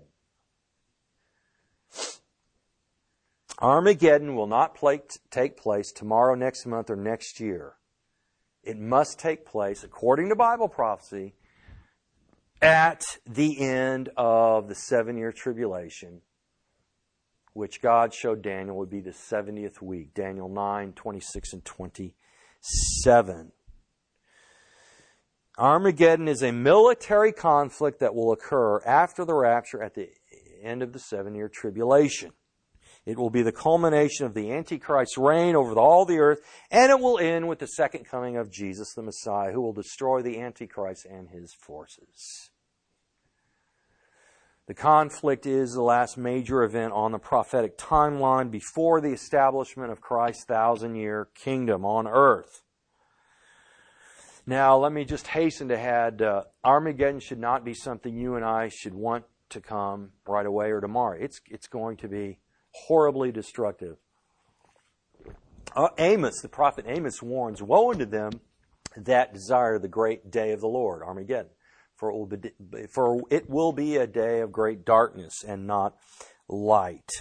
Armageddon will not play, take place tomorrow, next month, or next year. It must take place, according to Bible prophecy, at the end of the seven-year tribulation, which God showed Daniel would be the seventieth week. Daniel nine, twenty-six and twenty-seven. Armageddon is a military conflict that will occur after the rapture at the end of the seven-year tribulation. It will be the culmination of the Antichrist's reign over all the earth, and it will end with the second coming of Jesus, the Messiah, who will destroy the Antichrist and his forces. The conflict is the last major event on the prophetic timeline before the establishment of Christ's thousand-year kingdom on earth. Now, let me just hasten to add, uh, Armageddon should not be something you and I should want to come right away or tomorrow. It's, it's going to be horribly destructive. Uh, Amos, the prophet Amos warns, woe unto them that desire the great day of the Lord, Armageddon. For it will be, for it will be a day of great darkness and not light.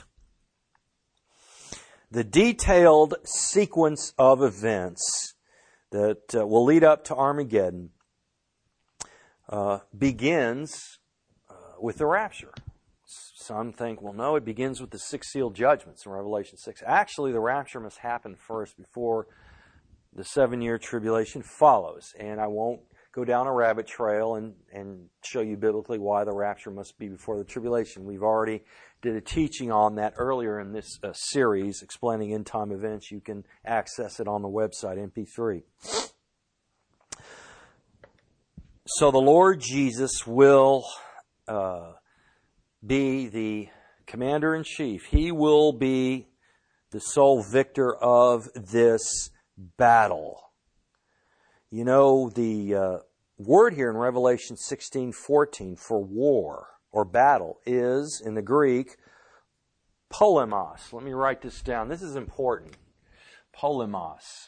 The detailed sequence of events that uh, will lead up to Armageddon uh, begins uh, with the rapture. Some think, well, no, it begins with the six sealed judgments in Revelation six. Actually, the rapture must happen first before the seven-year tribulation follows. And I won't go down a rabbit trail and, and show you biblically why the rapture must be before the tribulation. We've already did a teaching on that earlier in this uh, series, explaining end-time events. You can access it on the website, M P three. So the Lord Jesus will uh, be the commander-in-chief. He will be the sole victor of this battle. You know, the uh, word here in Revelation sixteen fourteen for war or battle is, in the Greek, polemos. Let me write this down. This is important. Polemos.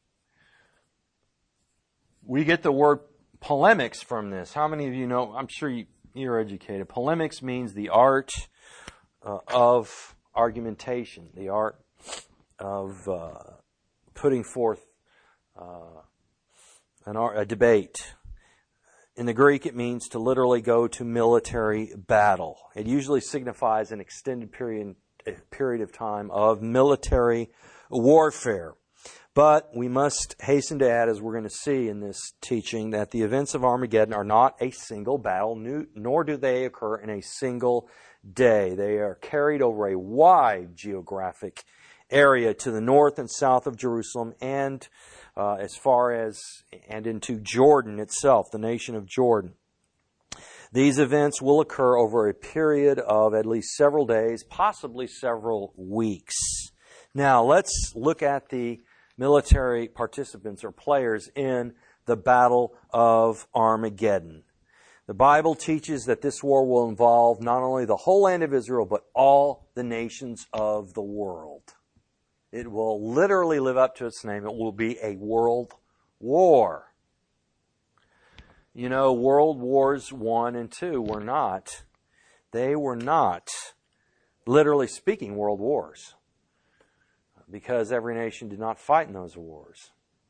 We get the word polemics from this. How many of you know? I'm sure you, you're educated. Polemics means the art uh, of argumentation, the art of uh, putting forth uh, An, a debate. In the Greek, it means to literally go to military battle. It usually signifies an extended period, period of time of military warfare. But we must hasten to add, as we're going to see in this teaching, that the events of Armageddon are not a single battle, nor do they occur in a single day. They are carried over a wide geographic area to the north and south of Jerusalem and Uh, as far as, and into Jordan itself, the nation of Jordan. These events will occur over a period of at least several days, possibly several weeks. Now, let's look at the military participants or players in the Battle of Armageddon. The Bible teaches that this war will involve not only the whole land of Israel, but all the nations of the world. It will literally live up to its name. It will be a world war. You know, World Wars One and Two were not, they were not, literally speaking, world wars. Because every nation did not fight in those wars.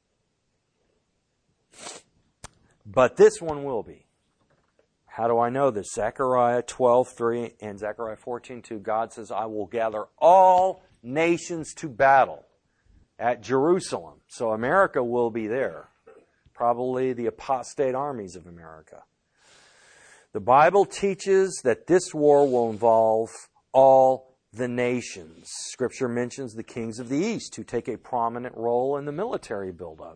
But this one will be. How do I know this? Zechariah twelve three and Zechariah fourteen two, God says, I will gather all nations to battle at Jerusalem. So America will be there. Probably the apostate armies of America. The Bible teaches that this war will involve all the nations. Scripture mentions the kings of the East who take a prominent role in the military buildup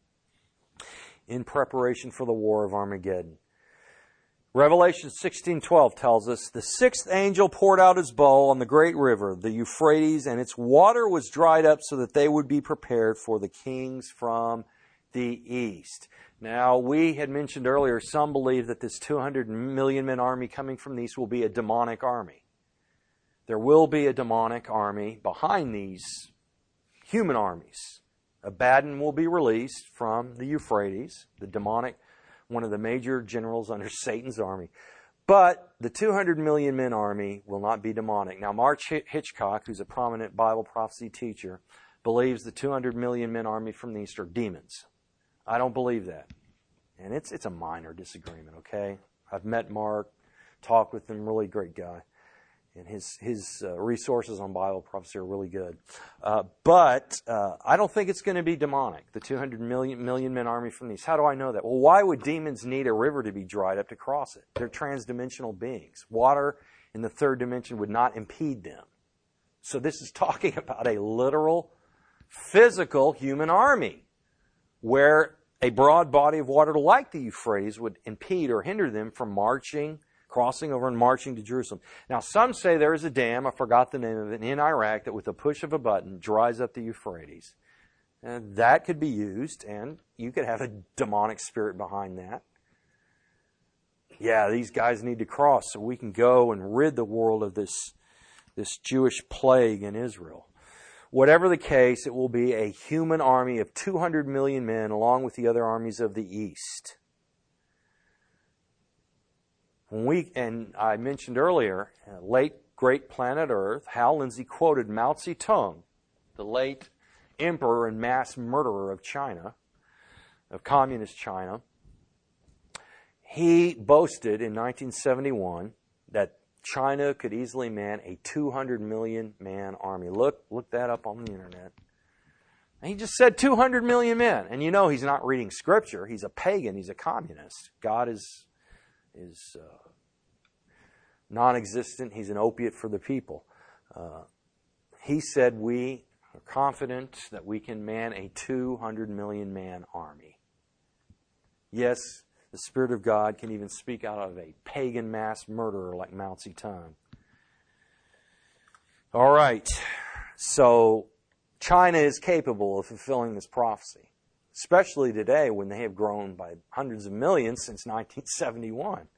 in preparation for the war of Armageddon. Revelation sixteen twelve tells us, the sixth angel poured out his bowl on the great river, the Euphrates, and its water was dried up so that they would be prepared for the kings from the east. Now, we had mentioned earlier, some believe that this two hundred million men army coming from the east will be a demonic army. There will be a demonic army behind these human armies. Abaddon will be released from the Euphrates, the demonic, one of the major generals under Satan's army. But the two hundred million men army will not be demonic. Now, Mark Hitchcock, who's a prominent Bible prophecy teacher, believes the two hundred million men army from the east are demons. I don't believe that. And it's it's a minor disagreement, okay? I've met Mark, talked with him, really great guy. And his his uh, resources on Bible prophecy are really good. Uh, but uh, I don't think it's going to be demonic, the two hundred million, million men army from the east. How do I know that? Well, why would demons need a river to be dried up to cross it? They're transdimensional beings. Water in the third dimension would not impede them. So this is talking about a literal, physical human army where a broad body of water like the Euphrates would impede or hinder them from marching, crossing over and marching to Jerusalem. Now, some say there is a dam, I forgot the name of it, in Iraq that with the push of a button dries up the Euphrates. And that could be used, and you could have a demonic spirit behind that. Yeah, these guys need to cross so we can go and rid the world of this, this Jewish plague in Israel. Whatever the case, it will be a human army of two hundred million men along with the other armies of the East. When we, and I mentioned earlier, uh, late great planet Earth, Hal Lindsey quoted Mao Zedong, the late emperor and mass murderer of China, of communist China. He boasted in nineteen seventy-one that China could easily man a two hundred million man army. Look, look that up on the internet. And he just said two hundred million men. And you know he's not reading Scripture. He's a pagan. He's a communist. God is... is uh, non-existent. He's an opiate for the people. Uh, he said we are confident that we can man a two hundred million man army. Yes, the Spirit of God can even speak out of a pagan mass murderer like Mao Zedong. All right, so China is capable of fulfilling this prophecy, especially today when they have grown by hundreds of millions since nineteen seventy-one.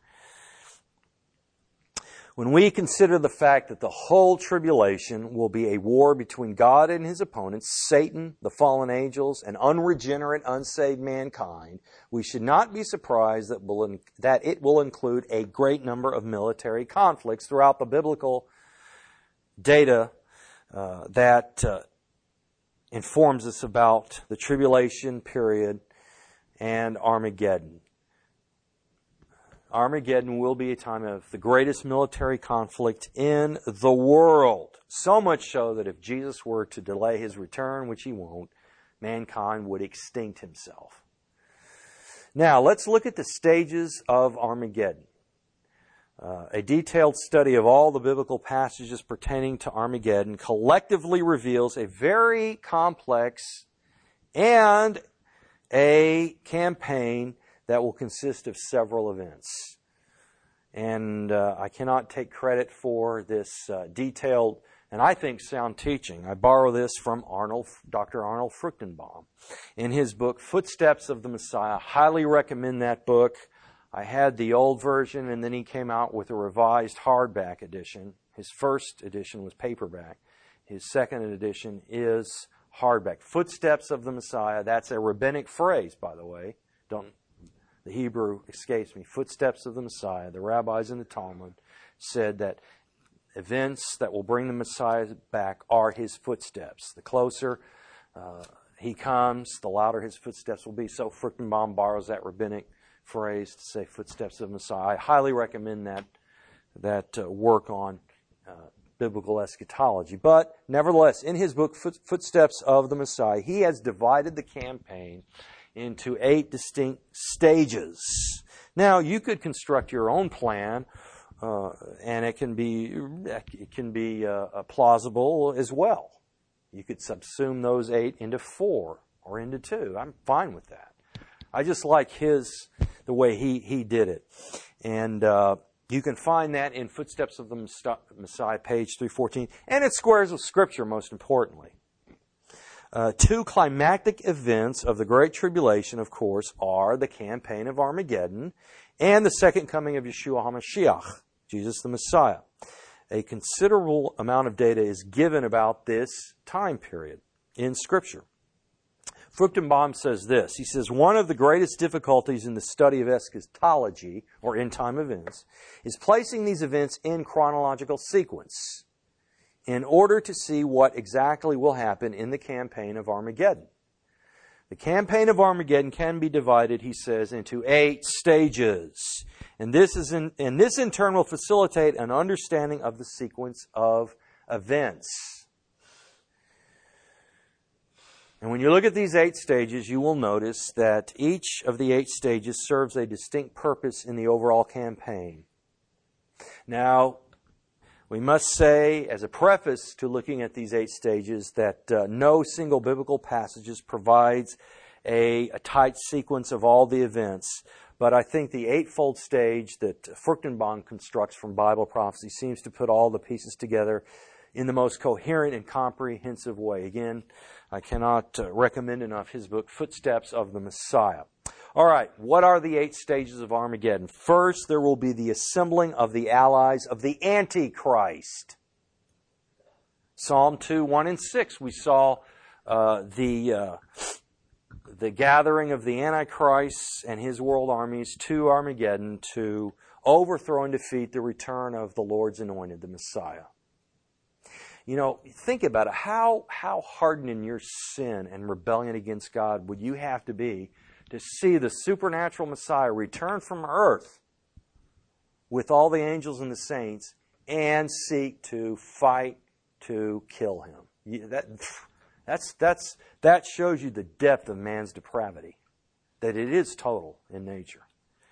When we consider the fact that the whole tribulation will be a war between God and his opponents, Satan, the fallen angels, and unregenerate, unsaved mankind, we should not be surprised that, will, that it will include a great number of military conflicts throughout the biblical data uh, that uh, informs us about the tribulation period and Armageddon. Armageddon will be a time of the greatest military conflict in the world. So much so that if Jesus were to delay his return, which he won't, mankind would extinct himself. Now, let's look at the stages of Armageddon. Uh, a detailed study of all the biblical passages pertaining to Armageddon collectively reveals a very complex and a campaign that will consist of several events. And uh, I cannot take credit for this uh, detailed and I think sound teaching. I borrow this from Arnold, Doctor Arnold Fruchtenbaum in his book, Footsteps of the Messiah. Highly recommend that book. I had the old version, and then he came out with a revised hardback edition. His first edition was paperback. His second edition is hardback. Footsteps of the Messiah. That's a rabbinic phrase, by the way. Don't, the Hebrew escapes me. Footsteps of the Messiah. The rabbis in the Talmud said that events that will bring the Messiah back are his footsteps. The closer uh, he comes, the louder his footsteps will be. So Fruchtenbaum borrows that rabbinic phrase to say footsteps of Messiah. I highly recommend that that uh, work on uh, biblical eschatology. But nevertheless, in his book, Foot, Footsteps of the Messiah, he has divided the campaign into eight distinct stages. Now, you could construct your own plan, uh, and it can be it can be uh, plausible as well. You could subsume those eight into four or into two. I'm fine with that. I just like his the way he, he did it. And uh, you can find that in Footsteps of the Messiah, page three fourteen. And it squares with Scripture, most importantly. Uh, two climactic events of the Great Tribulation, of course, are the campaign of Armageddon and the second coming of Yeshua HaMashiach, Jesus the Messiah. A considerable amount of data is given about this time period in Scripture. Fruchtenbaum says this. He says, one of the greatest difficulties in the study of eschatology, or end-time events, is placing these events in chronological sequence in order to see what exactly will happen in the campaign of Armageddon. The campaign of Armageddon can be divided, he says, into eight stages. And this is in, and this in turn will facilitate an understanding of the sequence of events. And when you look at these eight stages, you will notice that each of the eight stages serves a distinct purpose in the overall campaign. Now, we must say, as a preface to looking at these eight stages, that uh, no single biblical passages provides a, a tight sequence of all the events. But I think the eightfold stage that Fruchtenbaum constructs from Bible prophecy seems to put all the pieces together in the most coherent and comprehensive way. Again, I cannot uh, recommend enough his book, Footsteps of the Messiah. All right, what are the eight stages of Armageddon? First, there will be the assembling of the allies of the Antichrist. Psalm two, one and six, we saw uh, the uh, the gathering of the Antichrist and his world armies to Armageddon to overthrow and defeat the return of the Lord's anointed, the Messiah. You know, think about it. How, how hardened in your sin and rebellion against God would you have to be to see the supernatural Messiah return from earth with all the angels and the saints and seek to fight to kill him? You, that, that's, that's, that shows you the depth of man's depravity, that it is total in nature.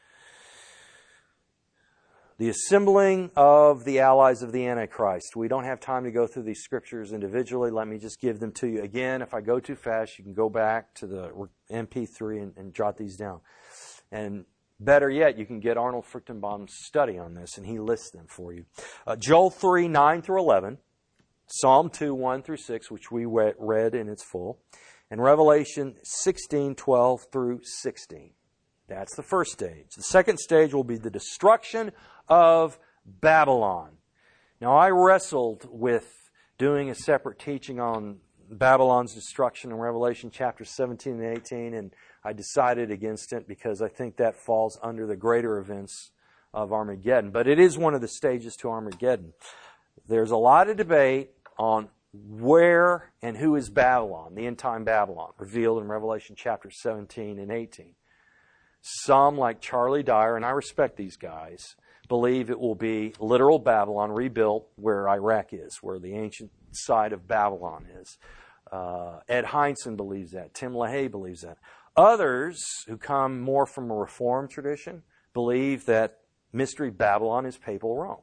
The assembling of the allies of the Antichrist. We don't have time to go through these scriptures individually. Let me just give them to you. Again, if I go too fast, you can go back to the M P three and, and jot these down. And better yet, you can get Arnold Fruchtenbaum's study on this, and he lists them for you. Uh, Joel three, nine through eleven. Psalm two, one through six, which we read in its full. And Revelation sixteen, twelve through sixteen. That's the first stage. The second stage will be the destruction of Babylon. Now, I wrestled with doing a separate teaching on Babylon's destruction in Revelation chapter seventeen and eighteen, and I decided against it because I think that falls under the greater events of Armageddon. But it is one of the stages to Armageddon. There's a lot of debate on where and who is Babylon, the end-time Babylon, revealed in Revelation chapter seventeen and eighteen. Some, like Charlie Dyer, and I respect these guys, believe it will be literal Babylon rebuilt where Iraq is, where the ancient site of Babylon is. Uh, Ed Hindson believes that. Tim LaHaye believes that. Others, who come more from a Reformed tradition, believe that Mystery Babylon is papal Rome.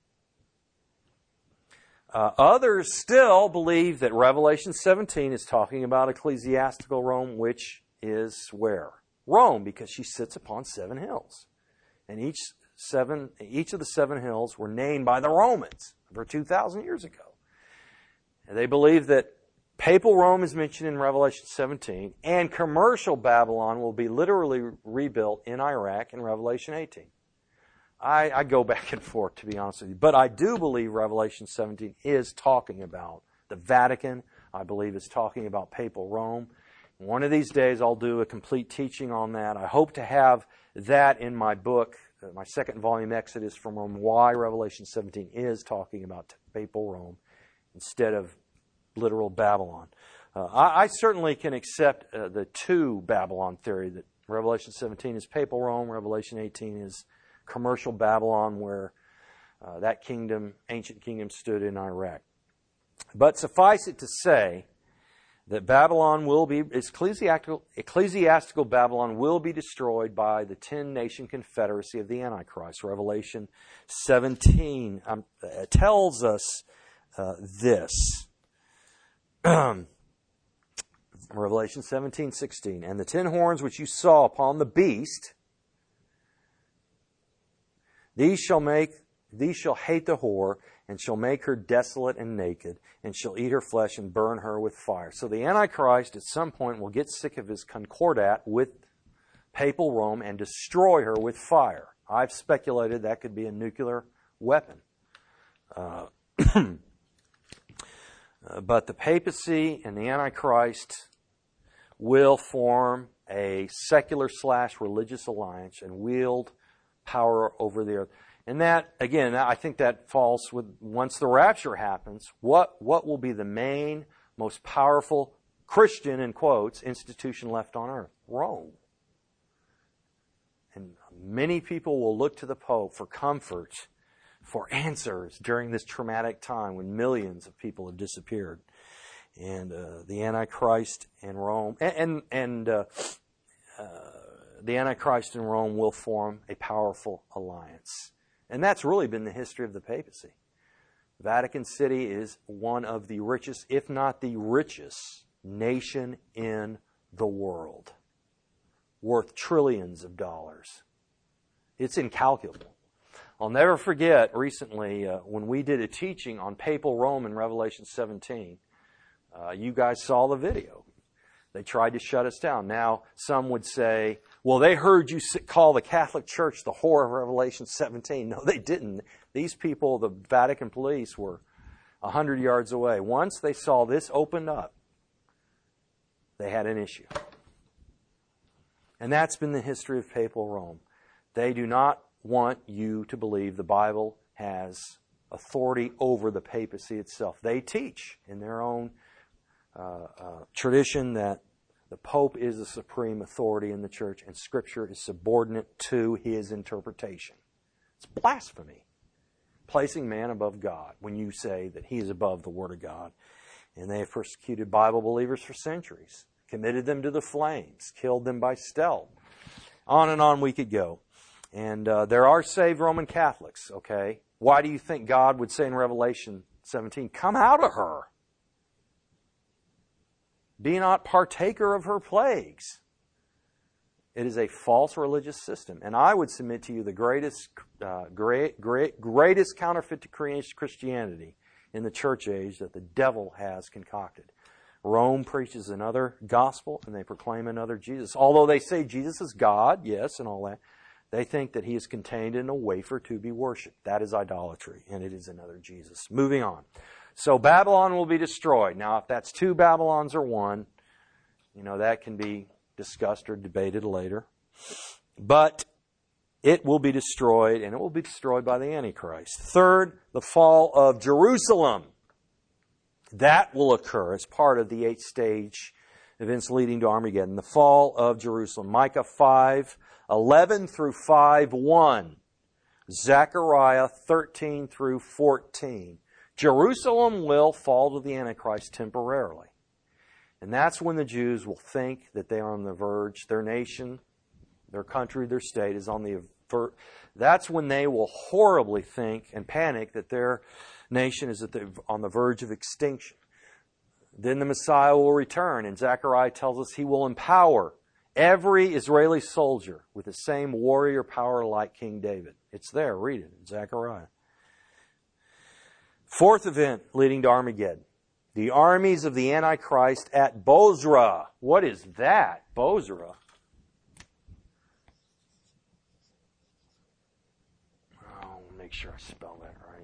Uh, others still believe that Revelation seventeen is talking about ecclesiastical Rome, which is where? Rome, because she sits upon seven hills. And each seven, each of the seven hills were named by the Romans over two thousand years ago. They believe that papal Rome is mentioned in Revelation seventeen, and commercial Babylon will be literally rebuilt in Iraq in Revelation eighteen. I, I go back and forth, to be honest with you. But I do believe Revelation seventeen is talking about the Vatican. I believe it's talking about papal Rome. One of these days I'll do a complete teaching on that. I hope to have that in my book, my second volume, Exodus from Rome, why Revelation seventeen is talking about papal Rome instead of literal Babylon. Uh, I, I certainly can accept uh, the two Babylon theory, that Revelation seventeen is papal Rome, Revelation eighteen is commercial Babylon, where uh, that kingdom, ancient kingdom, stood in Iraq. But suffice it to say that Babylon will be, ecclesiastical, ecclesiastical Babylon will be destroyed by the ten-nation confederacy of the Antichrist. Revelation seventeen um, uh, tells us uh, this. Revelation seventeen sixteen. And the ten horns which you saw upon the beast, these shall make, these shall hate the whore, and shall make her desolate and naked, and shall eat her flesh and burn her with fire. So the Antichrist at some point will get sick of his concordat with papal Rome and destroy her with fire. I've speculated that could be a nuclear weapon. Uh, but the papacy and the Antichrist will form a secular slash religious alliance and wield power over the earth. And that, again, I think that falls with, once the rapture happens, what, what will be the main, most powerful Christian, in quotes, institution left on earth? Rome. And many people will look to the Pope for comfort, for answers during this traumatic time when millions of people have disappeared. And uh, the Antichrist and Rome, and, and, and uh, uh, the Antichrist and Rome will form a powerful alliance. And that's really been the history of the papacy. Vatican City is one of the richest, if not the richest, nation in the world. Worth trillions of dollars. It's incalculable. I'll never forget recently uh, when we did a teaching on papal Rome in Revelation seventeen. Uh, you guys saw the video. They tried to shut us down. Now, some would say, well, they heard you call the Catholic Church the whore of Revelation seventeen. No, they didn't. These people, the Vatican police, were a hundred yards away. Once they saw this opened up, they had an issue. And that's been the history of papal Rome. They do not want you to believe the Bible has authority over the papacy itself. They teach in their own uh, uh, tradition that the Pope is the supreme authority in the church and Scripture is subordinate to his interpretation. It's blasphemy, placing man above God when you say that he is above the Word of God. And they have persecuted Bible believers for centuries, committed them to the flames, killed them by stealth. On and on we could go. And uh, there are saved Roman Catholics, okay? Why do you think God would say in Revelation seventeen, come out of her? Be not partaker of her plagues. It is a false religious system. And I would submit to you the greatest, uh, great, great, greatest counterfeit to Christianity in the church age that the devil has concocted. Rome preaches another gospel and they proclaim another Jesus. Although they say Jesus is God, yes, and all that, they think that he is contained in a wafer to be worshipped. That is idolatry, and it is another Jesus. Moving on. So Babylon will be destroyed. Now, if that's two Babylons or one, you know, that can be discussed or debated later. But it will be destroyed, and it will be destroyed by the Antichrist. Third, the fall of Jerusalem. That will occur as part of the eighth stage events leading to Armageddon. The fall of Jerusalem. Micah five eleven through five one. Zechariah thirteen through fourteen. Jerusalem will fall to the Antichrist temporarily. And that's when the Jews will think that they are on the verge, their nation, their country, their state is on the verge. That's when they will horribly think and panic that their nation is at the, on the verge of extinction. Then the Messiah will return, and Zechariah tells us he will empower every Israeli soldier with the same warrior power like King David. It's there, read it in Zechariah. Fourth event leading to Armageddon. The armies of the Antichrist at Bozrah. What is that? Bozrah. Oh, make sure I spell that right.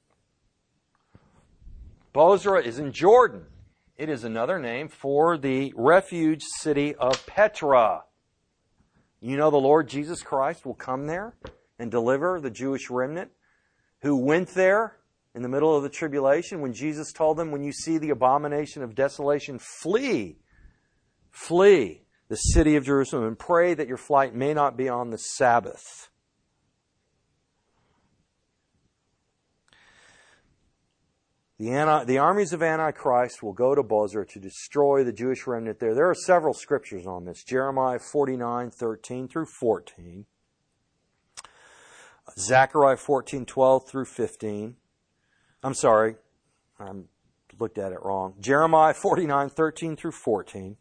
Bozrah is in Jordan. It is another name for the refuge city of Petra. You know the Lord Jesus Christ will come there and deliver the Jewish remnant who went there in the middle of the tribulation when Jesus told them, when you see the abomination of desolation, flee, flee the city of Jerusalem and pray that your flight may not be on the Sabbath. The, anti, the armies of Antichrist will go to Bozrah to destroy the Jewish remnant there. There are several scriptures on this. Jeremiah forty-nine, thirteen through fourteen. Zechariah fourteen, twelve through fifteen. I'm sorry, I looked at it wrong. Jeremiah forty-nine, thirteen through fourteen.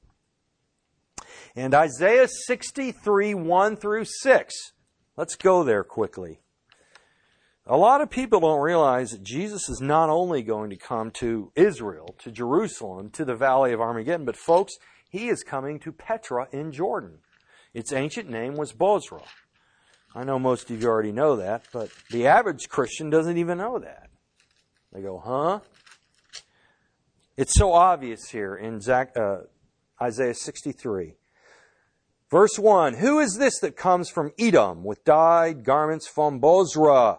And Isaiah sixty-three, one through six. Let's go there quickly. A lot of people don't realize that Jesus is not only going to come to Israel, to Jerusalem, to the Valley of Armageddon, but folks, He is coming to Petra in Jordan. Its ancient name was Bozrah. I know most of you already know that, but the average Christian doesn't even know that. They go, huh? It's so obvious here in Zach, uh, Isaiah sixty-three. Verse one, who is this that comes from Edom with dyed garments from Bozrah?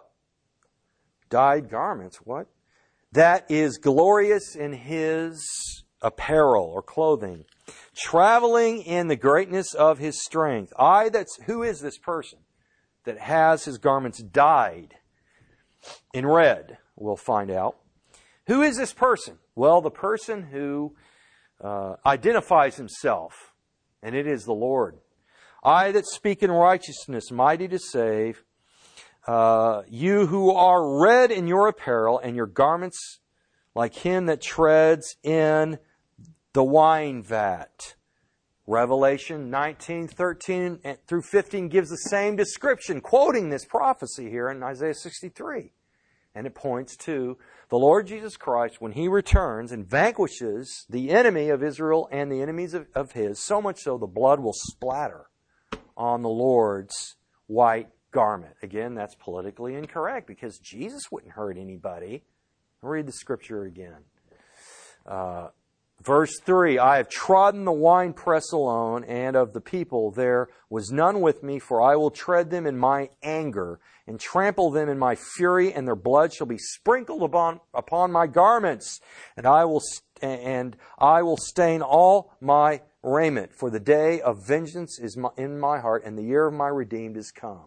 Dyed garments, what? That is glorious in his apparel or clothing, traveling in the greatness of his strength. I, that's, who is this person that has his garments dyed in red? We'll find out. Who is this person? Well, the person who uh, identifies himself, and it is the Lord. I that speak in righteousness, mighty to save, uh, you who are red in your apparel, and your garments like him that treads in the wine vat. Revelation nineteen, thirteen through fifteen gives the same description, quoting this prophecy here in Isaiah sixty-three. And it points to the Lord Jesus Christ when He returns and vanquishes the enemy of Israel and the enemies of, of His, so much so the blood will splatter on the Lord's white garment. Again, that's politically incorrect because Jesus wouldn't hurt anybody. Read the scripture again. Uh, verse three, I have trodden the winepress alone, and of the people there was none with me, for I will tread them in my anger and trample them in my fury, and their blood shall be sprinkled upon, upon my garments, and I will and I will stain all my raiment, for the day of vengeance is in my heart, and the year of my redeemed is come.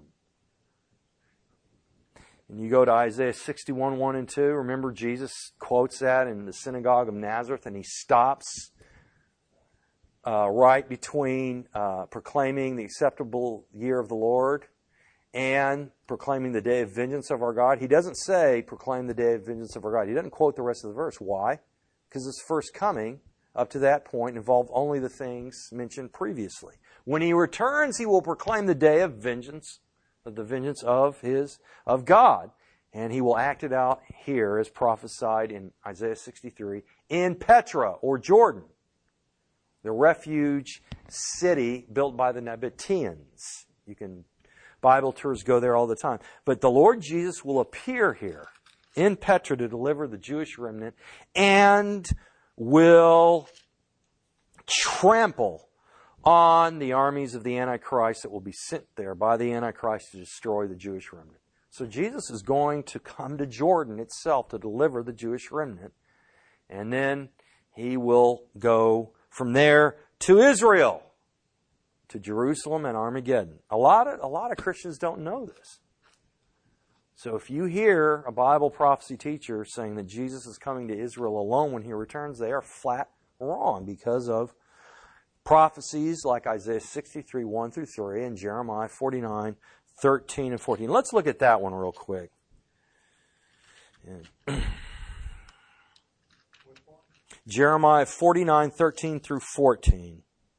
And you go to Isaiah sixty-one, one and two. Remember, Jesus quotes that in the synagogue of Nazareth, and He stops uh, right between uh, proclaiming the acceptable year of the Lord and proclaiming the day of vengeance of our God. He doesn't say, proclaim the day of vengeance of our God. He doesn't quote the rest of the verse. Why? Because His first coming, up to that point, involved only the things mentioned previously. When He returns, He will proclaim the day of vengeance of the vengeance of his of God, and He will act it out here as prophesied in Isaiah sixty-three in Petra or Jordan, the refuge city built by the Nabateans. You can Bible tours go there all the time, but the Lord Jesus will appear here in Petra to deliver the Jewish remnant and will trample on the armies of the Antichrist that will be sent there by the Antichrist to destroy the Jewish remnant. So Jesus is going to come to Jordan itself to deliver the Jewish remnant. And then He will go from there to Israel, to Jerusalem and Armageddon. A lot of, a lot of Christians don't know this. So if you hear a Bible prophecy teacher saying that Jesus is coming to Israel alone when He returns, they are flat wrong because of prophecies like Isaiah sixty-three, one through three, and Jeremiah forty-nine, thirteen and fourteen. Let's look at that one real quick. Jeremiah forty-nine, thirteen through fourteen.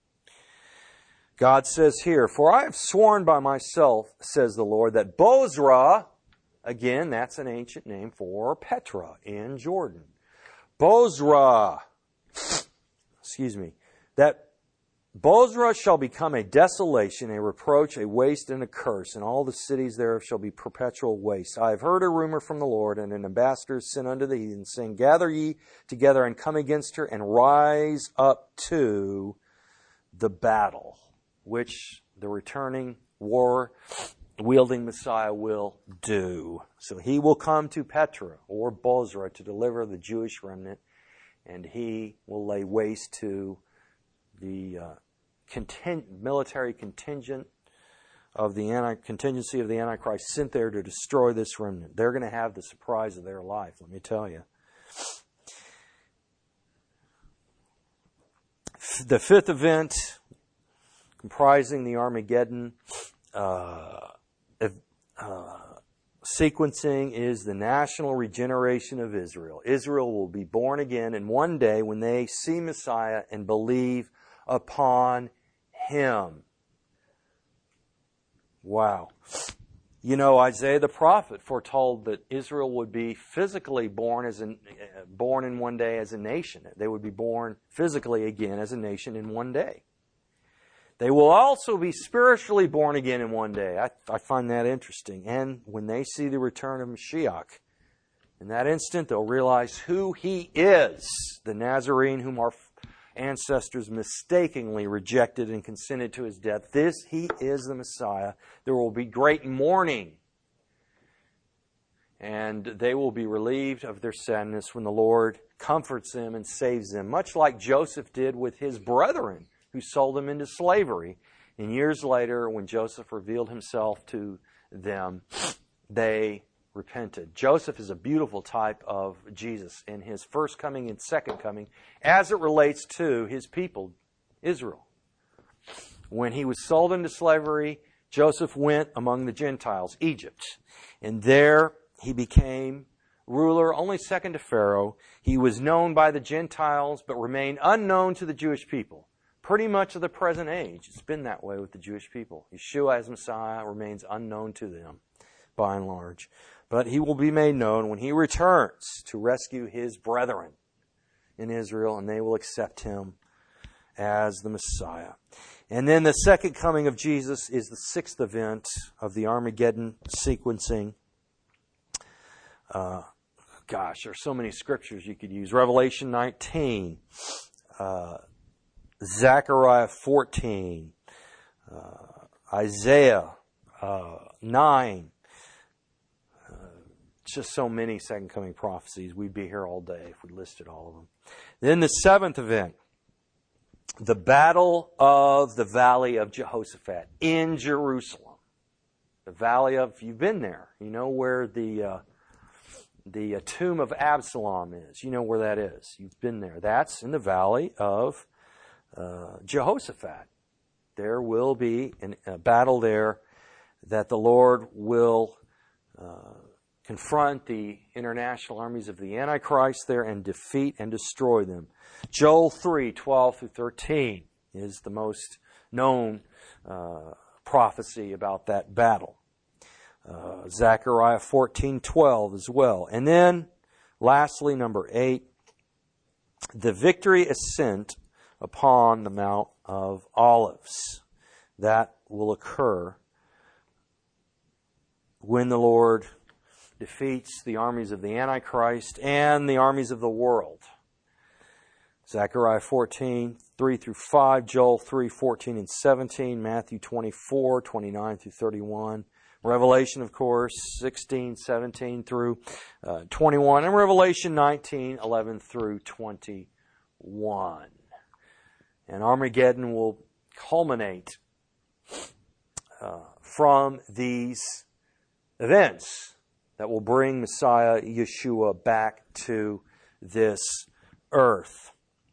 God says here, for I have sworn by myself, says the Lord, that Bozrah, again, that's an ancient name for Petra in Jordan. Bozrah, excuse me, that Bozrah shall become a desolation, a reproach, a waste, and a curse, and all the cities thereof shall be perpetual waste. I have heard a rumor from the Lord, and an ambassador is sent unto the heathen, saying, Gather ye together and come against her, and rise up to the battle, which the returning war-wielding Messiah will do. So he will come to Petra, or Bozrah, to deliver the Jewish remnant, and he will lay waste to the uh, content, military contingent of the anti, contingency of the Antichrist sent there to destroy this remnant. They're going to have the surprise of their life, let me tell you. The fifth event, comprising the Armageddon uh, uh, sequencing, is the national regeneration of Israel. Israel will be born again, and one day when they see Messiah and believe upon Him. Wow. You know, Isaiah the prophet foretold that Israel would be physically born as an, uh, born in one day as a nation. They would be born physically again as a nation in one day. They will also be spiritually born again in one day. I, I find that interesting. And when they see the return of Mashiach, in that instant they'll realize who He is, the Nazarene whom our ancestors mistakenly rejected and consented to His death. This, He is the Messiah. There will be great mourning, and they will be relieved of their sadness when the Lord comforts them and saves them, much like Joseph did with his brethren who sold him into slavery. And years later, when Joseph revealed himself to them, they repented. Joseph is a beautiful type of Jesus in His first coming and second coming as it relates to His people, Israel. When he was sold into slavery, Joseph went among the Gentiles, Egypt, and there he became ruler, only second to Pharaoh. He was known by the Gentiles but remained unknown to the Jewish people. Pretty much of the present age, it's been that way with the Jewish people. Yeshua as Messiah remains unknown to them by and large. But He will be made known when He returns to rescue His brethren in Israel, and they will accept Him as the Messiah. And then the second coming of Jesus is the sixth event of the Armageddon sequencing. Uh, gosh, there's so many scriptures you could use. Revelation nineteen, uh, Zechariah fourteen, uh, Isaiah uh, nine. Just so many second coming prophecies. We'd be here all day if we listed all of them. Then the seventh event, the Battle of the Valley of Jehoshaphat in Jerusalem. The Valley of, you've been there. You know where the uh, the uh, tomb of Absalom is. You know where that is. You've been there. That's in the Valley of uh, Jehoshaphat. There will be an, a battle there that the Lord will uh, confront the international armies of the Antichrist there and defeat and destroy them. Joel three, twelve through thirteen is the most known uh, prophecy about that battle. Uh, Zechariah fourteen, twelve as well. And then, lastly, number eight, the victory ascent upon the Mount of Olives. That will occur when the Lord defeats the armies of the Antichrist and the armies of the world. Zechariah fourteen, three through five, Joel three, fourteen and seventeen, Matthew twenty-four, twenty-nine through thirty-one, Revelation, of course, sixteen, seventeen through uh, twenty-one, and Revelation nineteen, eleven through twenty-one. And Armageddon will culminate uh, from these events that will bring Messiah Yeshua back to this earth.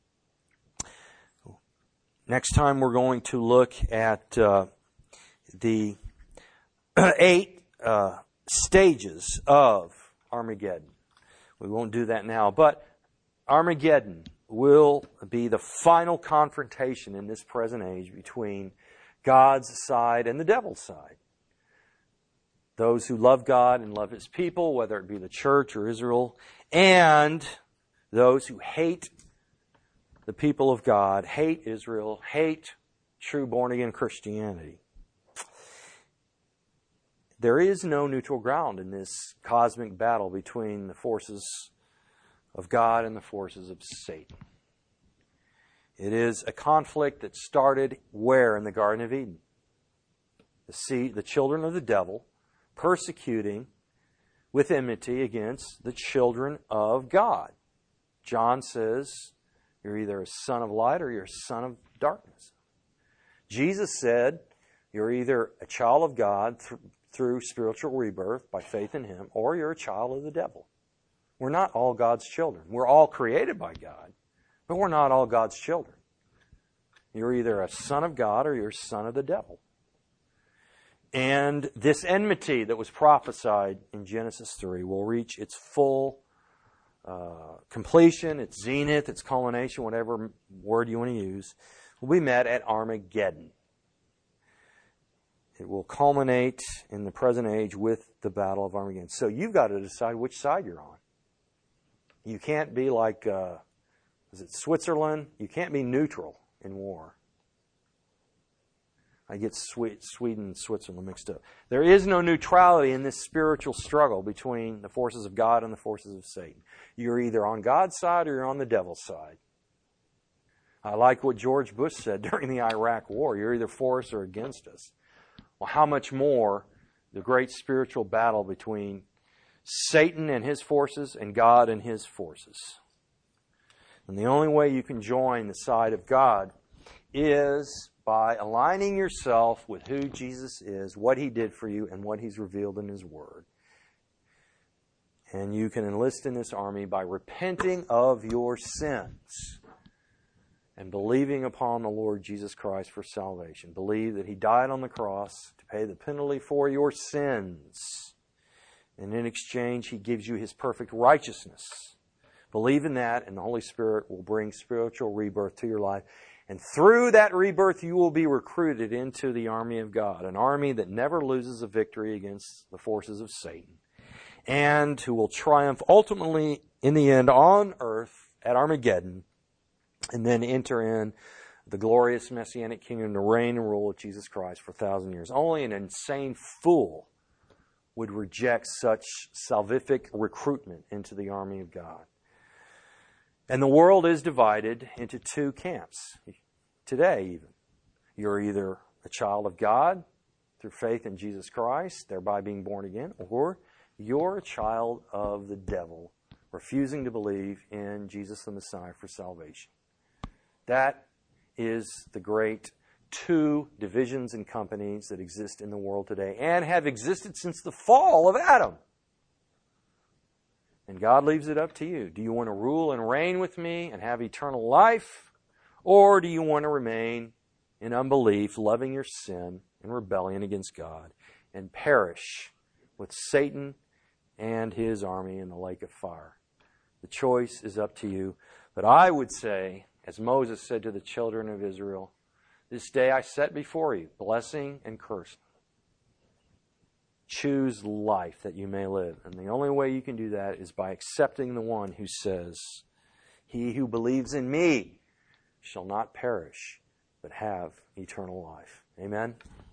Next time we're going to look at uh, the eight uh, stages of Armageddon. We won't do that now, but Armageddon will be the final confrontation in this present age between God's side and the devil's side. Those who love God and love His people, whether it be the church or Israel, and those who hate the people of God, hate Israel, hate true born-again Christianity. There is no neutral ground in this cosmic battle between the forces of God and the forces of Satan. It is a conflict that started where? In the Garden of Eden. The, seed, the children of the devil persecuting with enmity against the children of God. John says, you're either a son of light or you're a son of darkness. Jesus said, you're either a child of God th- through spiritual rebirth by faith in Him, or you're a child of the devil. We're not all God's children. We're all created by God, but we're not all God's children. You're either a son of God or you're a son of the devil. And this enmity that was prophesied in Genesis three will reach its full uh, completion, its zenith, its culmination, whatever word you want to use, will be met at Armageddon. It will culminate in the present age with the Battle of Armageddon. So you've got to decide which side you're on. You can't be like, uh, is it Switzerland? You can't be neutral in war. I get Sweden and Switzerland mixed up. There is no neutrality in this spiritual struggle between the forces of God and the forces of Satan. You're either on God's side or you're on the devil's side. I like what George Bush said during the Iraq War. You're either for us or against us. Well, how much more the great spiritual battle between Satan and his forces and God and His forces. And the only way you can join the side of God is by aligning yourself with who Jesus is, what He did for you, and what He's revealed in His Word. And you can enlist in this army by repenting of your sins and believing upon the Lord Jesus Christ for salvation. Believe that He died on the cross to pay the penalty for your sins. And in exchange, He gives you His perfect righteousness. Believe in that, and the Holy Spirit will bring spiritual rebirth to your life. And through that rebirth, you will be recruited into the army of God, an army that never loses a victory against the forces of Satan, and who will triumph ultimately in the end on earth at Armageddon, and then enter in the glorious Messianic kingdom to reign and rule with Jesus Christ for a thousand years. Only an insane fool would reject such salvific recruitment into the army of God. And the world is divided into two camps today even. You're either a child of God through faith in Jesus Christ, thereby being born again, or you're a child of the devil, refusing to believe in Jesus the Messiah for salvation. That is the great two divisions and companies that exist in the world today and have existed since the fall of Adam. And God leaves it up to you. Do you want to rule and reign with me and have eternal life? Or do you want to remain in unbelief, loving your sin and rebellion against God, and perish with Satan and his army in the lake of fire? The choice is up to you. But I would say, as Moses said to the children of Israel, this day I set before you blessing and cursing. Choose life that you may live. And the only way you can do that is by accepting the one who says, he who believes in me shall not perish, but have eternal life. Amen?